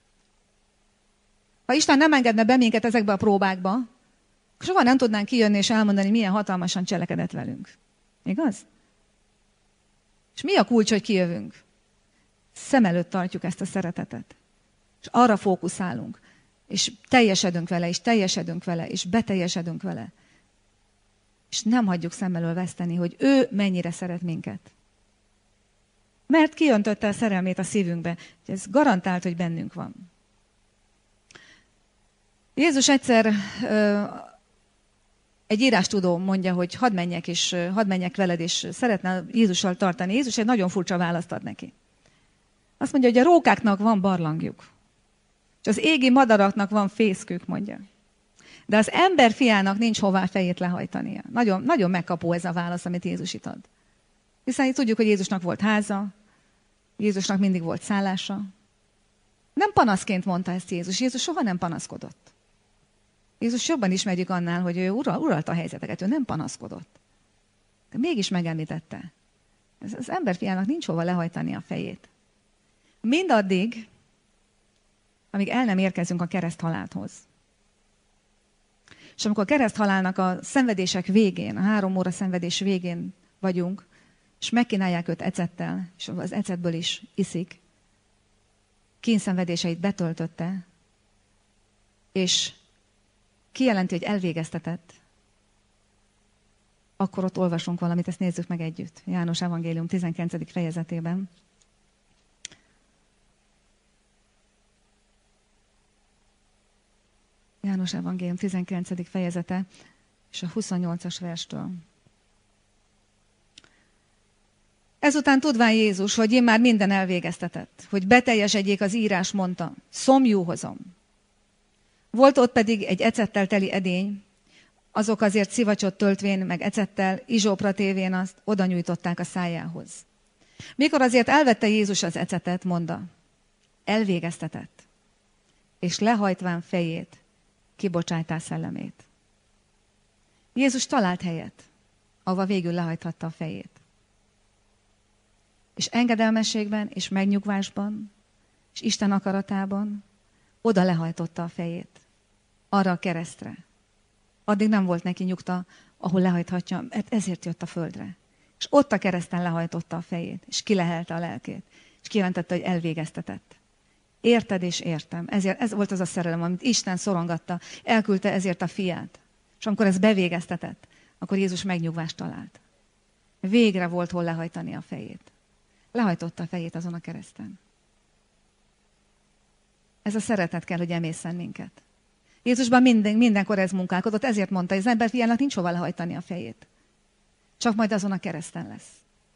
Speaker 2: Ha Isten nem engedne be minket ezekbe a próbákba, soha nem tudnánk kijönni és elmondani, milyen hatalmasan cselekedett velünk. Igaz? És mi a kulcs, hogy kijövünk? Szem előtt tartjuk ezt a szeretetet. És arra fókuszálunk. És teljesedünk vele, és beteljesedünk vele. És nem hagyjuk szem elől veszteni, hogy ő mennyire szeret minket. Mert kiöntötte a szerelmét a szívünkbe. Ez garantált, hogy bennünk van. Jézus egyszer egy írástudó mondja, hogy hadd menjek veled, és szeretne Jézussal tartani. Jézus egy nagyon furcsa választ ad neki. Azt mondja, hogy a rókáknak van barlangjuk, és az égi madaraknak van fészkük, mondja. De az ember fiának nincs hová fejét lehajtania. Nagyon, nagyon megkapó ez a válasz, amit Jézus itt ad. Hiszen tudjuk, hogy Jézusnak volt háza, Jézusnak mindig volt szállása. Nem panaszként mondta ezt Jézus. Jézus soha nem panaszkodott. Jézus jobban ismerjük annál, hogy ő uralta a helyzeteket, ő nem panaszkodott. De mégis megemlítette. Az ember fiának nincs hova lehajtani a fejét. Mindaddig, amíg el nem érkezünk a kereszthalálthoz. És amikor a kereszthalálnak a szenvedések végén, a 3 óra szenvedés végén vagyunk, és megkínálják őt ecettel, és az ecetből is iszik, kínszenvedéseit betöltötte, és kijelenti, hogy elvégeztetett, akkor ott olvasunk valamit, ezt nézzük meg együtt. János Evangélium 19. fejezetében. János Evangélium 19. fejezete, és a 28-as verstől. Ezután tudván Jézus, hogy én már minden elvégeztetett, hogy beteljesedjék az írás, mondta, szomjú hozom. Volt ott pedig egy ecettel teli edény, azok azért szivacsot töltvén, meg ecettel, izsópra tévén azt oda nyújtották a szájához. Mikor azért elvette Jézus az ecetet, mondta, elvégeztetett, és lehajtván fejét, kibocsátá szellemét. Jézus talált helyet, ahova végül lehajthatta a fejét. És engedelmességben, és megnyugvásban, és Isten akaratában oda lehajtotta a fejét, arra a keresztre. Addig nem volt neki nyugta, ahol lehajthatja, mert ezért jött a földre. És ott a kereszten lehajtotta a fejét, és kilehelte a lelkét, és kijelentette, hogy elvégeztetett. Érted és értem. Ez volt az a szerelem, amit Isten szorongatta, elküldte ezért a fiát. És amikor ez bevégeztetett, akkor Jézus megnyugvást talált. Végre volt hol lehajtani a fejét. Lehajtotta a fejét azon a kereszten. Ez a szeretet kell, hogy emészen minket. Jézusban mindenkor ez munkálkodott, ezért mondta, hogy az ember fiának nincs hova lehajtani a fejét. Csak majd azon a kereszten lesz.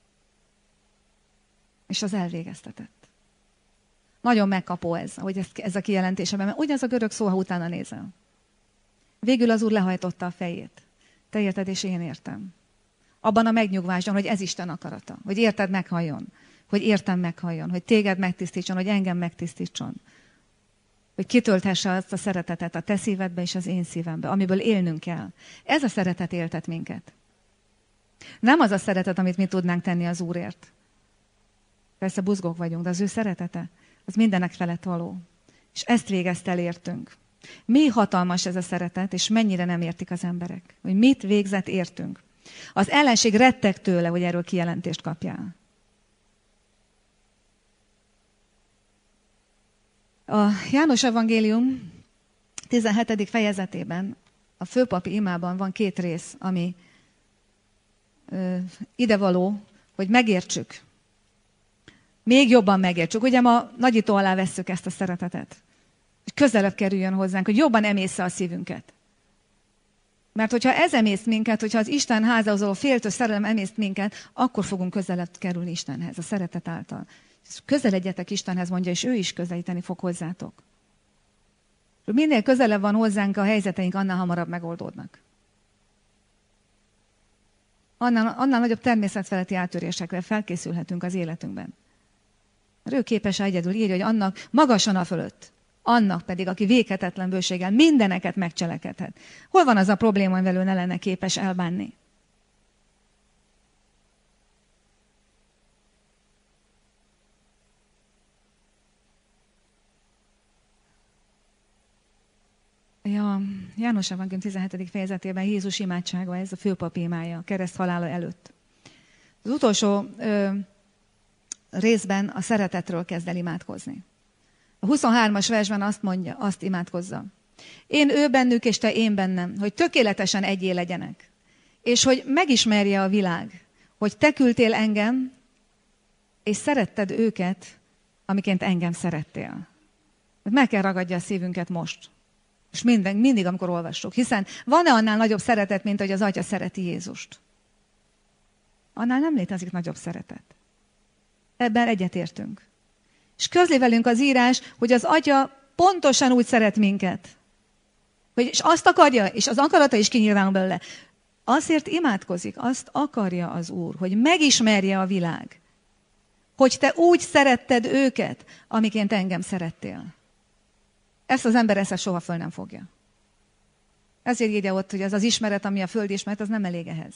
Speaker 2: És az elvégeztetett. Nagyon megkapó ez, ahogy ez a kijelentéseben, mert ugyanaz a görög szó, ha utána nézel. Végül az Úr lehajtotta a fejét. Te érted, és én értem. Abban a megnyugvásban, hogy ez Isten akarata, hogy érted, meghalljon. hogy értem meghalljon, hogy téged megtisztítson, hogy engem megtisztítson. Hogy kitölthesse azt a szeretetet a te szívedbe és az én szívembe, amiből élnünk kell. Ez a szeretet éltet minket. Nem az a szeretet, amit mi tudnánk tenni az Úrért. Persze buzgók vagyunk, de az ő szeretete, az mindenek felett való. És ezt végezte el értünk. Mi hatalmas ez a szeretet, és mennyire nem értik az emberek. Hogy mit végzett értünk. Az ellenség retteg tőle, hogy erről kijelentést kapjál. A János evangélium 17. fejezetében, a főpapi imában van 2 rész, ami idevaló, hogy megértsük. Még jobban megértsük. Ugye ma nagyító alá vesszük ezt a szeretetet. Hogy közelebb kerüljön hozzánk, hogy jobban emészze a szívünket. Mert hogyha ez emészt minket, hogyha az Isten házához való féltő szerelem emészt minket, akkor fogunk közelebb kerülni Istenhez, a szeretet által. Közeledjetek Istenhez, mondja, és ő is közelíteni fog hozzátok. Minél közelebb van hozzánk a helyzeteink, annál hamarabb megoldódnak. Annál nagyobb természetfeletti átörésekre felkészülhetünk az életünkben. Mert ő képes egyedül írja, hogy annak magasan a fölött, annak pedig, aki véghetetlen bőséggel mindeneket megcselekedhet. Hol van az a probléma, amivel ő ne lenne képes elbánni? János evangélium 17. fejezetében Jézus imádsága, ez a főpap imája, a kereszt halála előtt. Az utolsó részben a szeretetről kezd el imádkozni. A 23-as versben azt imádkozza. Én ő bennük, és te én bennem, hogy tökéletesen egyé legyenek. És hogy megismerje a világ, hogy te küldtél engem, és szeretted őket, amiként engem szerettél. Meg kell ragadja a szívünket most. És mindig, amikor olvassuk. Hiszen van-e annál nagyobb szeretet, mint hogy az Atya szereti Jézust? Annál nem létezik nagyobb szeretet. Ebben egyetértünk. És közli velünk az írás, hogy az Atya pontosan úgy szeret minket. És azt akarja, és az akarata is kinyilvánul belőle. Azért imádkozik, azt akarja az Úr, hogy megismerje a világ. Hogy te úgy szeretted őket, amiként engem szerettél. Ezt az ember ezt soha föl nem fogja. Ezért írja ott, hogy az az ismeret, ami a földi ismeret, az nem elég ehhez.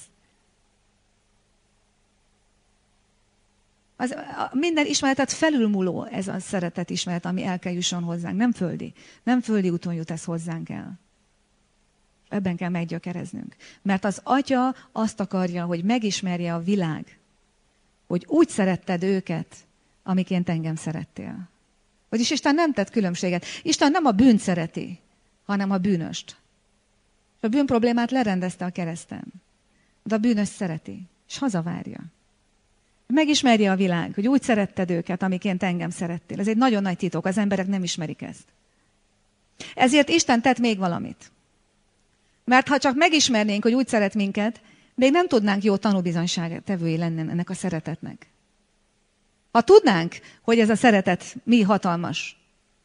Speaker 2: Minden ismeretet felülmúló ez a szeretet ismeret, ami el kell jusson hozzánk. Nem földi. Nem földi úton jut ez hozzánk el. Ebben kell meggyökereznünk. Mert az Atya azt akarja, hogy megismerje a világ, hogy úgy szeretted őket, amiként engem szerettél. Vagyis Isten nem tett különbséget. Isten nem a bűnt szereti, hanem a bűnöst. És a bűn problémát lerendezte a kereszten. De a bűnöst szereti, és hazavárja. Megismerje a világ, hogy úgy szeretted őket, amiként engem szerettél. Ez egy nagyon nagy titok, az emberek nem ismerik ezt. Ezért Isten tett még valamit. Mert ha csak megismernénk, hogy úgy szeret minket, még nem tudnánk jó tanúbizonyságtevői lenni ennek a szeretetnek. Ha tudnánk, hogy ez a szeretet mi hatalmas,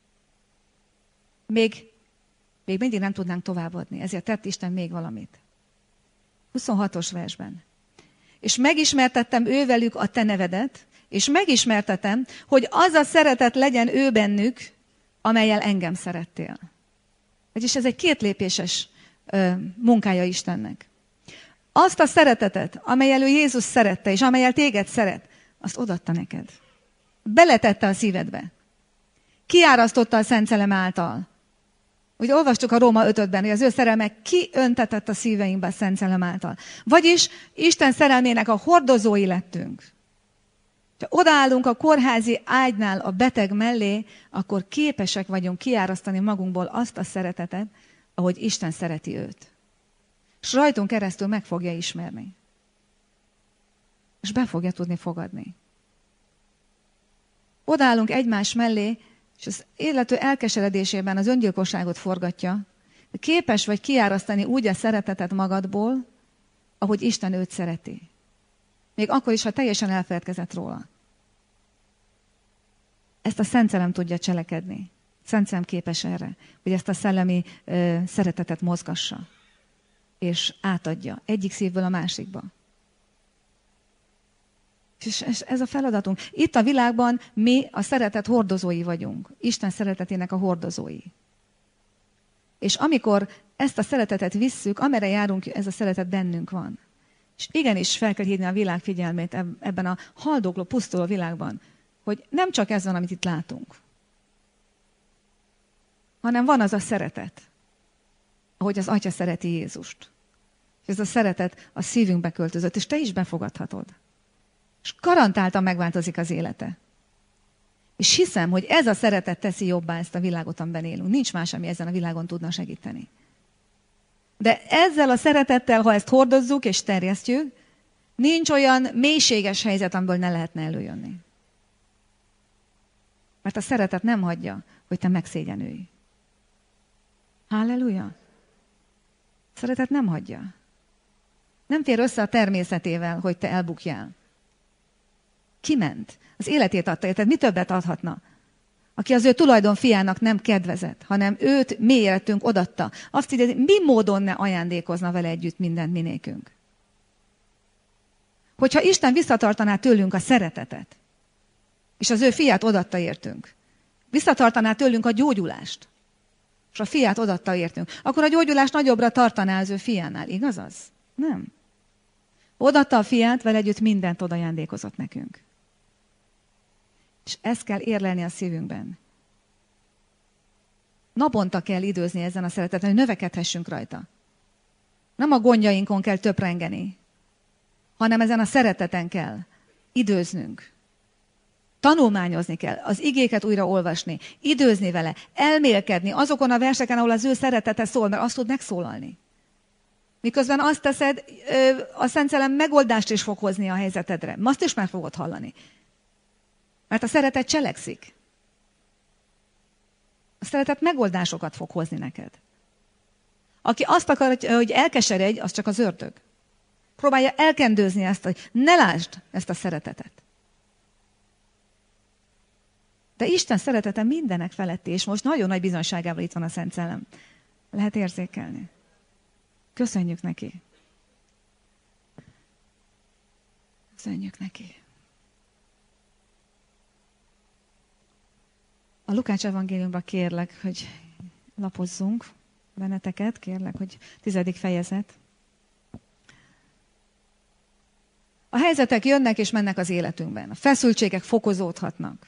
Speaker 2: még mindig nem tudnánk továbbadni. Ezért tett Isten még valamit. 26-os versben. És megismertettem ővelük a te nevedet, és megismertetem, hogy az a szeretet legyen ő bennük, amellyel engem szerettél. Vagyis ez egy 2 lépéses munkája Istennek. Azt a szeretetet, amellyel ő Jézus szerette, és amellyel téged szeret, azt odaadta neked. Beletette a szívedbe. Kiárasztotta a Szent Szellem által. Úgy olvastuk a Róma 5-ben, hogy az ő szerelme kiöntetett a szíveinkbe a Szent Szellem által. Vagyis Isten szerelmének a hordozói lettünk. Ha odaállunk a kórházi ágynál a beteg mellé, akkor képesek vagyunk kiárasztani magunkból azt a szeretetet, ahogy Isten szereti őt. És rajtunk keresztül meg fogja ismerni. És be fogja tudni fogadni. Odaállunk egymás mellé, és az illető elkeseredésében az öngyilkosságot forgatja, de képes vagy kiárasztani úgy a szeretetet magadból, ahogy Isten őt szereti. Még akkor is, ha teljesen elfeledkezett róla. Ezt a Szent Szellem tudja cselekedni. Szent Szellem képes erre, hogy ezt a szellemi szeretetet mozgassa. És átadja egyik szívből a másikba. És ez a feladatunk. Itt a világban mi a szeretet hordozói vagyunk. Isten szeretetének a hordozói. És amikor ezt a szeretetet visszük, amerre járunk, ez a szeretet bennünk van. És igenis fel kell hívni a világ figyelmét ebben a haldokló, pusztuló világban, hogy nem csak ez van, amit itt látunk, hanem van az a szeretet, ahogy az Atya szereti Jézust. És ez a szeretet a szívünkbe költözött, és te is befogadhatod. És garantáltan megváltozik az élete. És hiszem, hogy ez a szeretet teszi jobbá ezt a világot, amiben élünk. Nincs más, ami ezen a világon tudna segíteni. De ezzel a szeretettel, ha ezt hordozzuk és terjesztjük, nincs olyan mélységes helyzet, amiből ne lehetne előjönni. Mert a szeretet nem hagyja, hogy te megszégyenülj. Halleluja! A szeretet nem hagyja. Nem fér össze a természetével, hogy te elbukjál. Kiment. Az életét adta, érted? Mi többet adhatna? Aki az ő tulajdon fiának nem kedvezett, hanem őt mi életünk odatta. Azt írja, mi módon ne ajándékozna vele együtt mindent minékünk. Hogyha Isten visszatartaná tőlünk a szeretetet, és az ő fiát odatta értünk, visszatartaná tőlünk a gyógyulást, és a fiát odatta értünk, akkor a gyógyulás nagyobbra tartaná az ő fiánál. Igaz az? Nem. Odatta a fiát, vele együtt mindent odajándékozott nekünk. És ezt kell érlelni a szívünkben. Naponta kell időzni ezen a szereteten, hogy növekedhessünk rajta. Nem a gondjainkon kell töprengeni, hanem ezen a szereteten kell időznünk. Tanulmányozni kell, az igéket újra olvasni, időzni vele, elmélkedni azokon a verseken, ahol az ő szeretete szól, mert azt tud megszólalni. Miközben azt teszed, a Szent Szellem megoldást is fog hozni a helyzetedre. Azt is meg fogod hallani. Mert a szeretet cselekszik. A szeretet megoldásokat fog hozni neked. Aki azt akar, hogy elkeseredj, az csak az ördög. Próbálja elkendőzni ezt, hogy ne lásd ezt a szeretetet. De Isten szeretete mindenek feletti, és most nagyon nagy bizonságával itt van a Szent Szellem. Lehet érzékelni. Köszönjük neki. Köszönjük neki. A Lukács evangéliumban kérlek, hogy lapozzunk benneteket, kérlek, hogy 10. fejezet. A helyzetek jönnek és mennek az életünkben. A feszültségek fokozódhatnak.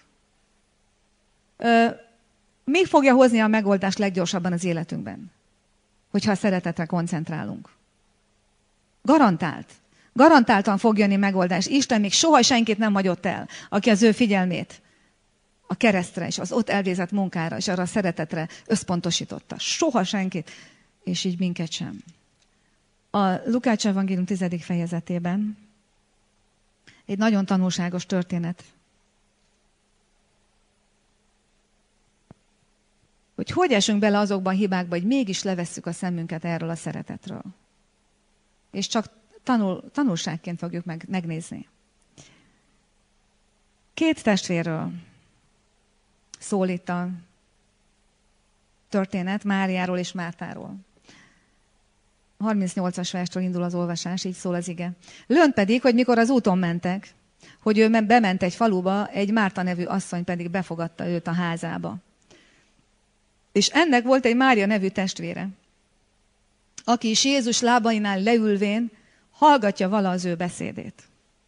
Speaker 2: Mi fogja hozni a megoldást leggyorsabban az életünkben? Hogyha a szeretetre koncentrálunk. Garantált. Garantáltan fog jönni megoldás. Isten még soha senkit nem hagyott el, aki az ő figyelmét a keresztre és az ott elvégzett munkára és arra a szeretetre összpontosította. Soha senkit, és így minket sem. A Lukács evangélium 10. fejezetében egy nagyon tanulságos történet. Hogy esünk bele azokban a hibákba, hogy mégis levesszük a szemünket erről a szeretetről. És csak tanulságként fogjuk megnézni. 2 testvérről szól itt a történet, Máriáról és Mártáról. 38-as verstől indul az olvasás, így szól az ige. Lőn pedig, hogy mikor az úton mentek, hogy ő bement egy faluba, egy Márta nevű asszony pedig befogadta őt a házába. És ennek volt egy Mária nevű testvére, aki is Jézus lábainál leülvén hallgatja vala az ő beszédét.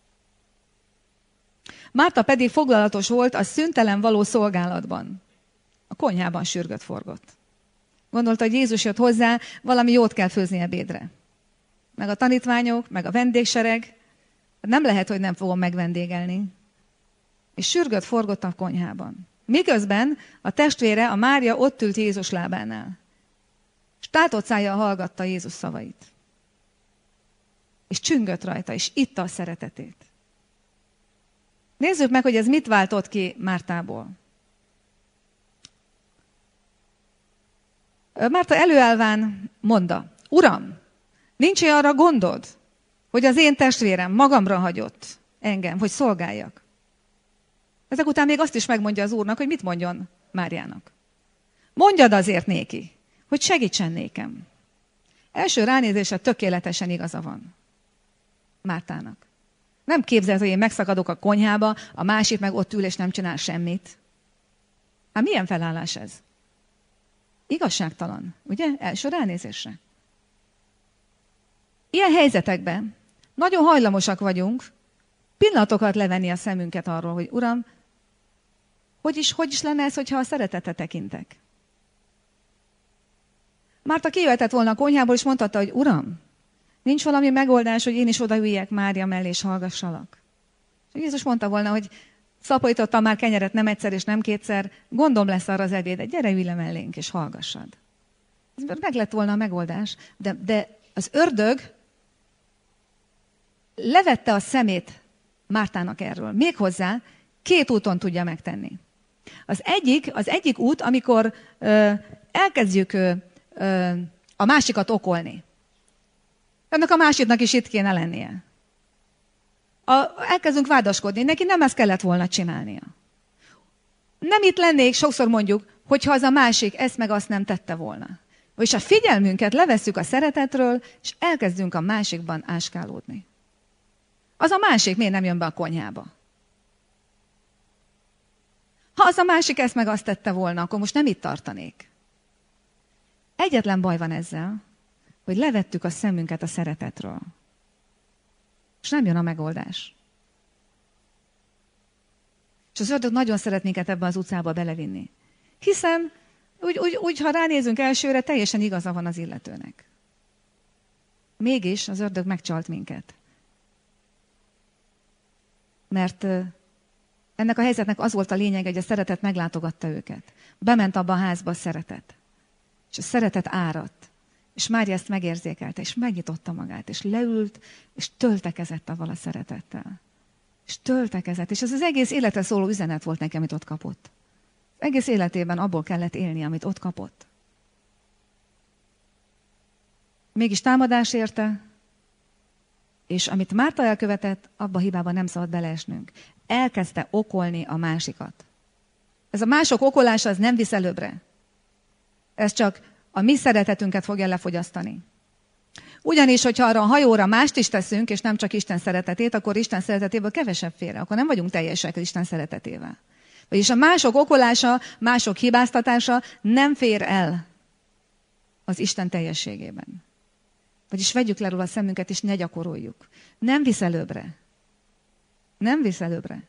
Speaker 2: Márta pedig foglalatos volt a szüntelen való szolgálatban. A konyhában sürgött forgott. Gondolta, hogy Jézus jött hozzá, valami jót kell főzni ebédre. Meg a tanítványok, meg a vendégsereg. Nem lehet, hogy nem fogom megvendégelni. És sürgött forgott a konyhában. Miközben a testvére, a Mária ott ült Jézus lábánál. És tátott szájjal hallgatta Jézus szavait. És csüngött rajta, és itta a szeretetét. Nézzük meg, hogy ez mit váltott ki Mártából. Márta előállván mondta, Uram, nincs arra gondod, hogy az én testvérem magamra hagyott engem, hogy szolgáljak. Ezek után még azt is megmondja az Úrnak, hogy mit mondjon Máriának. Mondjad azért néki, hogy segítsen nékem. Első ránézésre tökéletesen igaza van Mártának. Nem képzeld, hogy én megszakadok a konyhába, a másik meg ott ül és nem csinál semmit. Hát milyen felállás ez? Igazságtalan, ugye? Első ránézésre. Ilyen helyzetekben nagyon hajlamosak vagyunk pillanatokat levenni a szemünket arról, hogy Uram, hogy is lenne ez, hogyha a szeretetre tekintek? Márta kijöhetett volna a konyhából, és mondhatta, hogy Uram, nincs valami megoldás, hogy én is odaüljek Mária mellé, és hallgassalak. És Jézus mondta volna, hogy szaporítottam már kenyeret nem egyszer és nem kétszer, gondom lesz arra az ebédet, gyere ülj le mellénk, és hallgassad. Ez meg lett volna a megoldás, de az ördög levette a szemét Mártának erről. Méghozzá 2 úton tudja megtenni. Az egyik út, amikor elkezdjük a másikat okolni. Ennek a másiknak is itt kéne lennie. Elkezdünk vádaskodni, neki nem ezt kellett volna csinálnia. Nem itt lennék, sokszor mondjuk, hogyha az a másik ezt meg azt nem tette volna. Vagyis a figyelmünket levesszük a szeretetről, és elkezdünk a másikban áskálódni. Az a másik miért nem jön be a konyhába? Ha az a másik ezt meg azt tette volna, akkor most nem itt tartanék. Egyetlen baj van ezzel, hogy levettük a szemünket a szeretetről. És nem jön a megoldás. És az ördög nagyon szeret minket ebben az utcába belevinni. Hiszen úgy, ha ránézünk elsőre, teljesen igaza van az illetőnek. Mégis az ördög megcsalt minket. Mert ennek a helyzetnek az volt a lényeg, hogy a szeretet meglátogatta őket. Bement abba a házba a szeretet. És a szeretet áradt. És Mária ezt megérzékelte, és megnyitotta magát, és leült, és töltekezett avval a szeretettel. És töltekezett. És ez az egész életre szóló üzenet volt neki, amit ott kapott. Az egész életében abból kellett élni, amit ott kapott. Mégis támadás érte, és amit Márta elkövetett, abba a hibába nem szabad beleesnünk. Elkezdte okolni a másikat. Ez a mások okolása, az nem visz előbbre. Ez csak a mi szeretetünket fogja lefogyasztani. Ugyanis, hogyha arra a hajóra mást is teszünk, és nem csak Isten szeretetét, akkor Isten szeretetéből kevesebb félre. Akkor nem vagyunk teljesek az Isten szeretetével. Vagyis a mások okolása, mások hibáztatása nem fér el az Isten teljességében. Vagyis vegyük le róla a szemünket, és ne gyakoroljuk. Nem visz előbbre. Nem visz előbbre.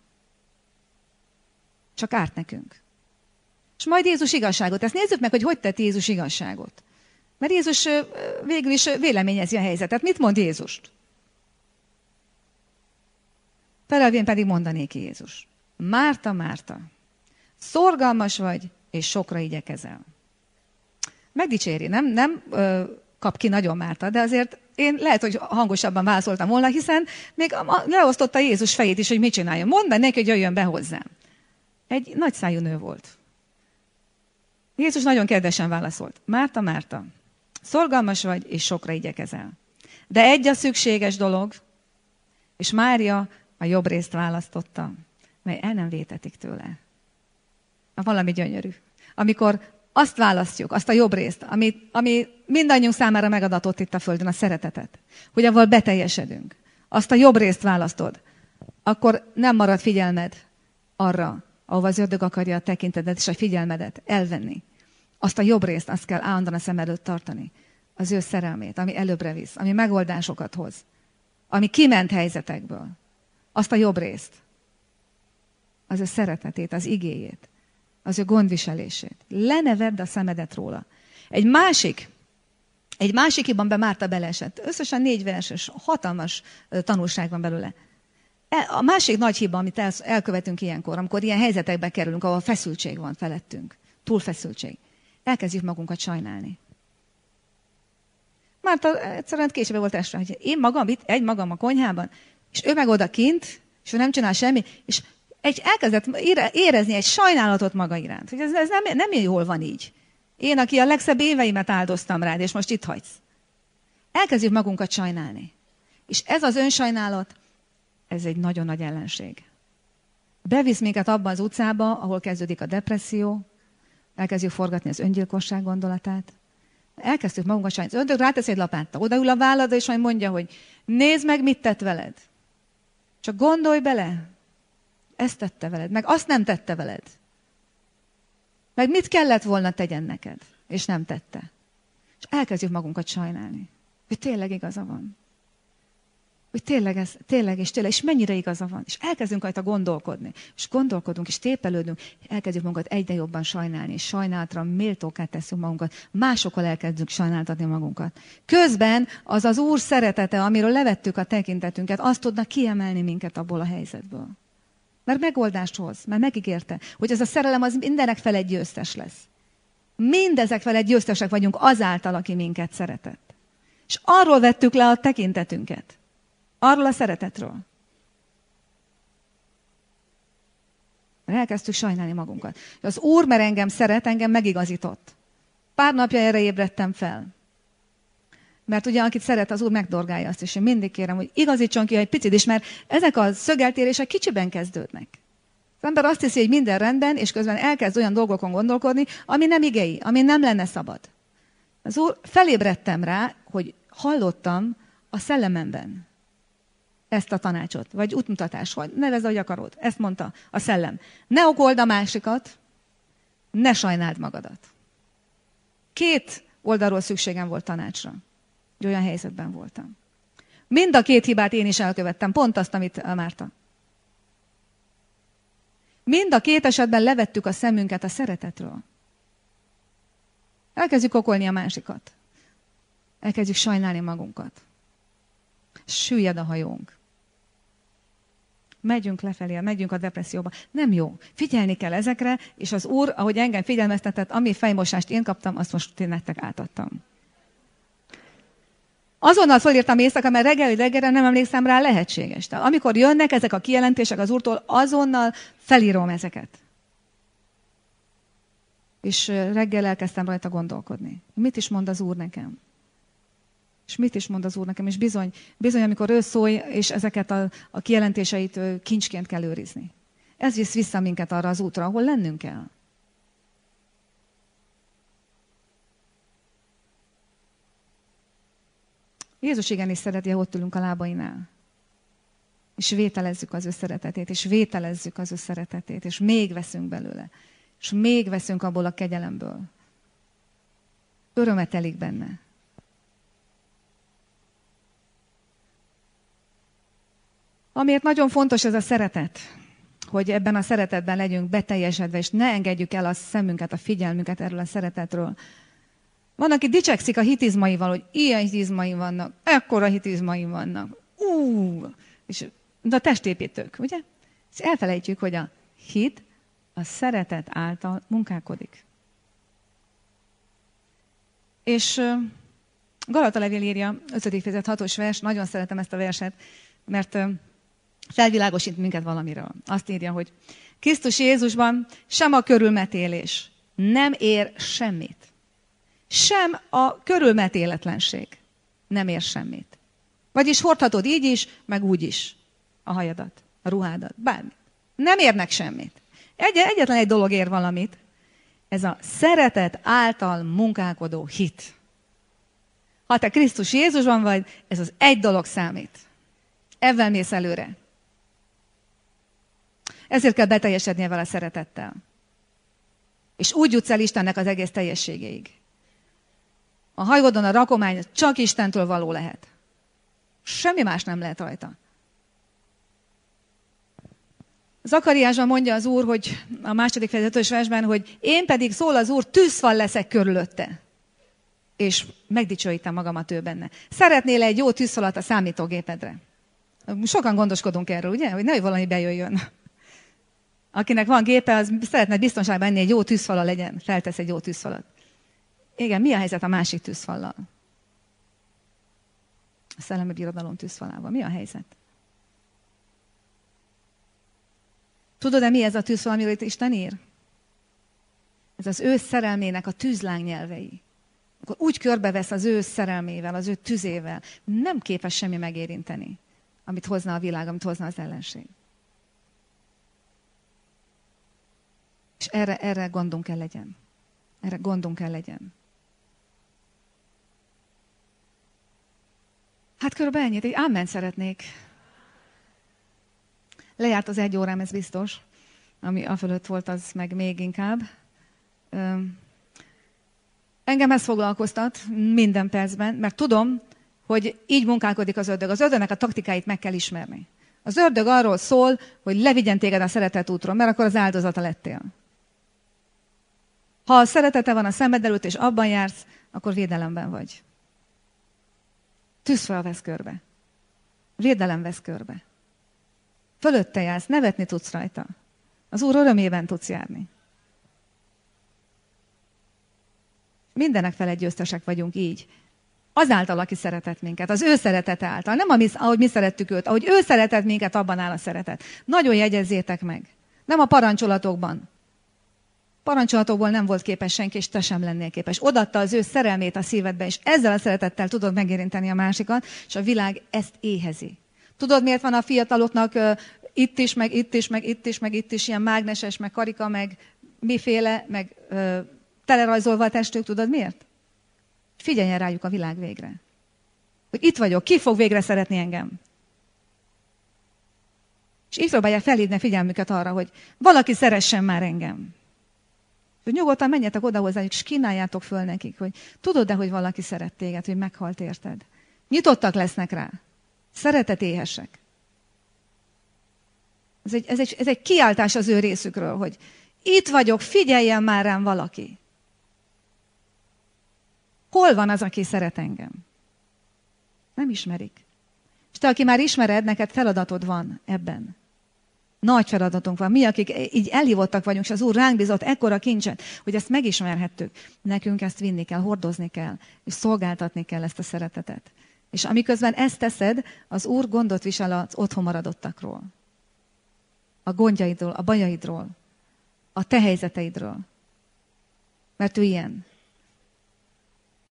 Speaker 2: Csak árt nekünk. És majd Jézus igazságot. Ezt nézzük meg, hogy tett Jézus igazságot. Mert Jézus végül is véleményezi a helyzetet. Mit mond Jézust? Felelvén pedig mondanék Jézus. Márta, Márta, szorgalmas vagy, és sokra igyekezel. Megdicséri, nem kap ki nagyon Márta, de azért én lehet, hogy hangosabban válaszoltam volna, hiszen még leosztotta Jézus fejét is, hogy mit csináljon. Mondd meg neki, hogy jöjjön be hozzám. Egy nagyszájú nő volt. Jézus nagyon kedvesen válaszolt. Márta, Márta, szorgalmas vagy, és sokra igyekezel. De egy a szükséges dolog, és Mária a jobb részt választotta, mely el nem vétetik tőle. Valami gyönyörű. Amikor azt választjuk, azt a jobb részt, ami mindannyiunk számára megadatott itt a földön, a szeretetet, hogy avval beteljesedünk, azt a jobb részt választod, akkor nem marad figyelmed arra, ahova az ördög akarja a tekintetet és a figyelmedet elvenni. Azt a jobb részt, azt kell állandóan a szem előtt tartani. Az ő szerelmét, ami előbbre visz, ami megoldásokat hoz, ami kiment helyzetekből. Azt a jobb részt. Az ő szeretetét, az igéjét, az ő gondviselését. Le ne vedd a szemedet róla. Egy másik hiban Márta beleesett. Összesen 4 verses, hatalmas tanulság van belőle. A másik nagy hiba, amit elkövetünk ilyenkor, amikor ilyen helyzetekbe kerülünk, ahol feszültség van felettünk, túlfeszültség. Elkezdjük magunkat sajnálni. Márta egyszerűen később volt esve, hogy én magam itt, magam a konyhában, és ő meg oda kint, és ő nem csinál semmi, és elkezdett érezni egy sajnálatot maga iránt, hogy ez nem jól van így. Én, aki a legszebb éveimet áldoztam rád, és most itt hagysz. Elkezdjük magunkat sajnálni. És ez az önsajnálat, ez egy nagyon nagy ellenség. Bevisz minket abba az utcába, ahol kezdődik a depresszió, elkezdjük forgatni az öngyilkosság gondolatát. Elkezdtük magunkat sajnálni. Az ördög rátesz egy lapáttal, odaül a válladra, és majd mondja, hogy nézd meg, mit tett veled. Csak gondolj bele, ezt tette veled, meg azt nem tette veled. Meg mit kellett volna tegyen neked, és nem tette. És elkezdjük magunkat sajnálni, hogy tényleg igaza van. Hogy tényleg, és mennyire igaza van. És elkezdünk rajta gondolkodni. És gondolkodunk, és tépelődünk, elkezdjük magunkat egyre jobban sajnálni, és sajnálatra méltóká tesszük magunkat. Másokkal elkezdünk sajnáltatni magunkat. Közben az Úr szeretete, amiről levettük a tekintetünket, azt tudna kiemelni minket abból a helyzetből. Mert megoldást hoz, mert megígérte, hogy ez a szerelem az mindenek felett győztes lesz. Mindezek felett győztesek vagyunk azáltal, aki minket szeretett. És arról vettük le a tekintetünket. Arról a szeretetről. Mert elkezdtük sajnálni magunkat. Az Úr, mert engem szeret, engem megigazított. Pár napja erre ébredtem fel. Mert ugye, akit szeret, az Úr megdorgálja azt, és én mindig kérem, hogy igazítson ki egy picit is, mert ezek a szögeltérések kicsiben kezdődnek. Az ember azt hiszi, hogy minden rendben, és közben elkezd olyan dolgokon gondolkodni, ami nem igei, ami nem lenne szabad. Az Úr, felébredtem rá, hogy hallottam a szellememben ezt a tanácsot, vagy útmutatás, vagy nevezd, ahogy akarod. Ezt mondta a szellem. Ne okold a másikat, ne sajnáld magadat. 2 oldalról szükségem volt tanácsra. Olyan helyzetben voltam. Mind a 2 hibát én is elkövettem, pont azt, amit Márta. Mind a 2 esetben levettük a szemünket a szeretetről. Elkezdjük okolni a másikat. Elkezdjük sajnálni magunkat. Süllyed a hajónk. Megyünk lefelé, megyünk a depresszióba. Nem jó. Figyelni kell ezekre, és az Úr, ahogy engem figyelmeztetett, ami fejmosást én kaptam, azt most én nektek átadtam. Azonnal fölírtam éjszaka, mert reggelre nem emlékszem rá, lehetséges. Tehát amikor jönnek ezek a kijelentések az Úrtól, azonnal felírom ezeket. És reggel elkezdtem rajta gondolkodni. Mit is mond az Úr nekem? És mit is mond az Úr nekem? És bizony amikor ő szól, és ezeket a kijelentéseit kincsként kell őrizni. Ez visz vissza minket arra az útra, ahol lennünk kell. Jézus igenis szereti, ha ott ülünk a lábainál. És vételezzük az ő szeretetét, és vételezzük az ő szeretetét, és még veszünk belőle. És még veszünk abból a kegyelemből. Örömet telik benne. Amiért nagyon fontos ez a szeretet, hogy ebben a szeretetben legyünk beteljesedve, és ne engedjük el a szemünket, a figyelmünket erről a szeretetről. Van, aki dicsekszik a hitizmaival, hogy ilyen hitizmaim vannak, ekkora hitizmaim vannak. És de a testépítők, ugye? És elfelejtjük, hogy a hit a szeretet által munkálkodik. És Galata levél írja, 5. fejezet 6. vers, nagyon szeretem ezt a verset, mert felvilágosít minket valamiről. Azt írja, hogy Krisztus Jézusban sem a körülmetélés nem ér semmit. Sem a körülmetéletlenség nem ér semmit. Vagyis hordhatod így is, meg úgy is a hajadat, a ruhádat, bármit. Nem érnek semmit. Egyetlen egy dolog ér valamit, ez a szeretet által munkálkodó hit. Ha te Krisztus Jézusban vagy, ez az egy dolog számít. Ezzel mész előre. Ezért kell beteljesednie vele szeretettel. És úgy jutsz el Istennek az egész teljességéig. A hajódon a rakomány csak Istentől való lehet. Semmi más nem lehet rajta. Zakariásban mondja az Úr, hogy a 2. fejezet 5. versben, hogy én pedig szól az Úr, tűzfal leszek körülötte. És megdicsőítem magamat ő benne. Szeretnél egy jó tűzfalat a számítógépedre? Sokan gondoskodunk erről, ugye? Hogy nehogy valami bejöjjön. Akinek van gépe, az szeretne biztonságban enni, egy jó tűzfala legyen. Feltesz egy jó tűzfalat. Igen, mi a helyzet a másik tűzfallal? A szellemi birodalom tűzfalával. Mi a helyzet? Tudod-e, mi ez a tűzfal, amiről itt Isten ír? Ez az ő szerelmének a tűzláng nyelvei. Akkor úgy körbevesz az ő szerelmével, az ő tüzével, nem képes semmi megérinteni, amit hozna a világ, amit hozna az ellenség. És erre gondunk kell legyen. Erre gondunk kell legyen. Hát körülbelül ennyit, egy ámen szeretnék. Lejárt az 1 órám, ez biztos. Ami afölött volt, az meg még inkább. Engem ez foglalkoztat minden percben, mert tudom, hogy így munkálkodik az ördög. Az ördögnek a taktikáit meg kell ismerni. Az ördög arról szól, hogy levigyen téged a szeretet útról, mert akkor az áldozata lettél. Ha a szeretete van a szemed előtt, és abban jársz, akkor védelemben vagy. Tűzfal vesz körbe. Védelem vesz körbe. Fölötte jársz, nevetni tudsz rajta. Az Úr örömében tudsz járni. Mindenek felett győztesek vagyunk így. Azáltal, aki szeretett minket, az ő szeretete által. Nem ahogy mi szerettük őt, ahogy ő szeretett minket, abban áll a szeretet. Nagyon jegyezzétek meg. Nem a parancsolatokban. Parancsolatokból nem volt képes senki, és te sem lennél képes. Odaadta az ő szerelmét a szívedbe, és ezzel a szeretettel tudod megérinteni a másikat, és a világ ezt éhezi. Tudod, miért van a fiataloknak itt is, meg itt is, meg itt is, meg itt is ilyen mágneses, meg karika, meg miféle, meg telerajzolva a testük, tudod miért? Figyeljen rájuk a világ végre. Hogy itt vagyok, ki fog végre szeretni engem? És így próbálják felhívni figyelmüket arra, hogy valaki szeressen már engem. Hogy nyugodtan menjetek oda hozzájuk, és kínáljátok föl nekik, hogy tudod-e, hogy valaki szeret téged, hogy meghalt érted. Nyitottak lesznek rá. Szeretetéhesek. Ez egy kiáltás az ő részükről, hogy itt vagyok, figyeljen már rám valaki. Hol van az, aki szeret engem? Nem ismerik. És te, aki már ismered, neked feladatod van ebben. Nagy feladatunk van. Mi, akik így elhívottak vagyunk, és az Úr ránk bízott ekkora kincset, hogy ezt megismerhettük. Nekünk ezt vinni kell, hordozni kell, és szolgáltatni kell ezt a szeretetet. És amiközben ezt teszed, az Úr gondot visel az otthon maradottakról. A gondjaidról, a bajaidról, a te helyzeteidről. Mert ő ilyen.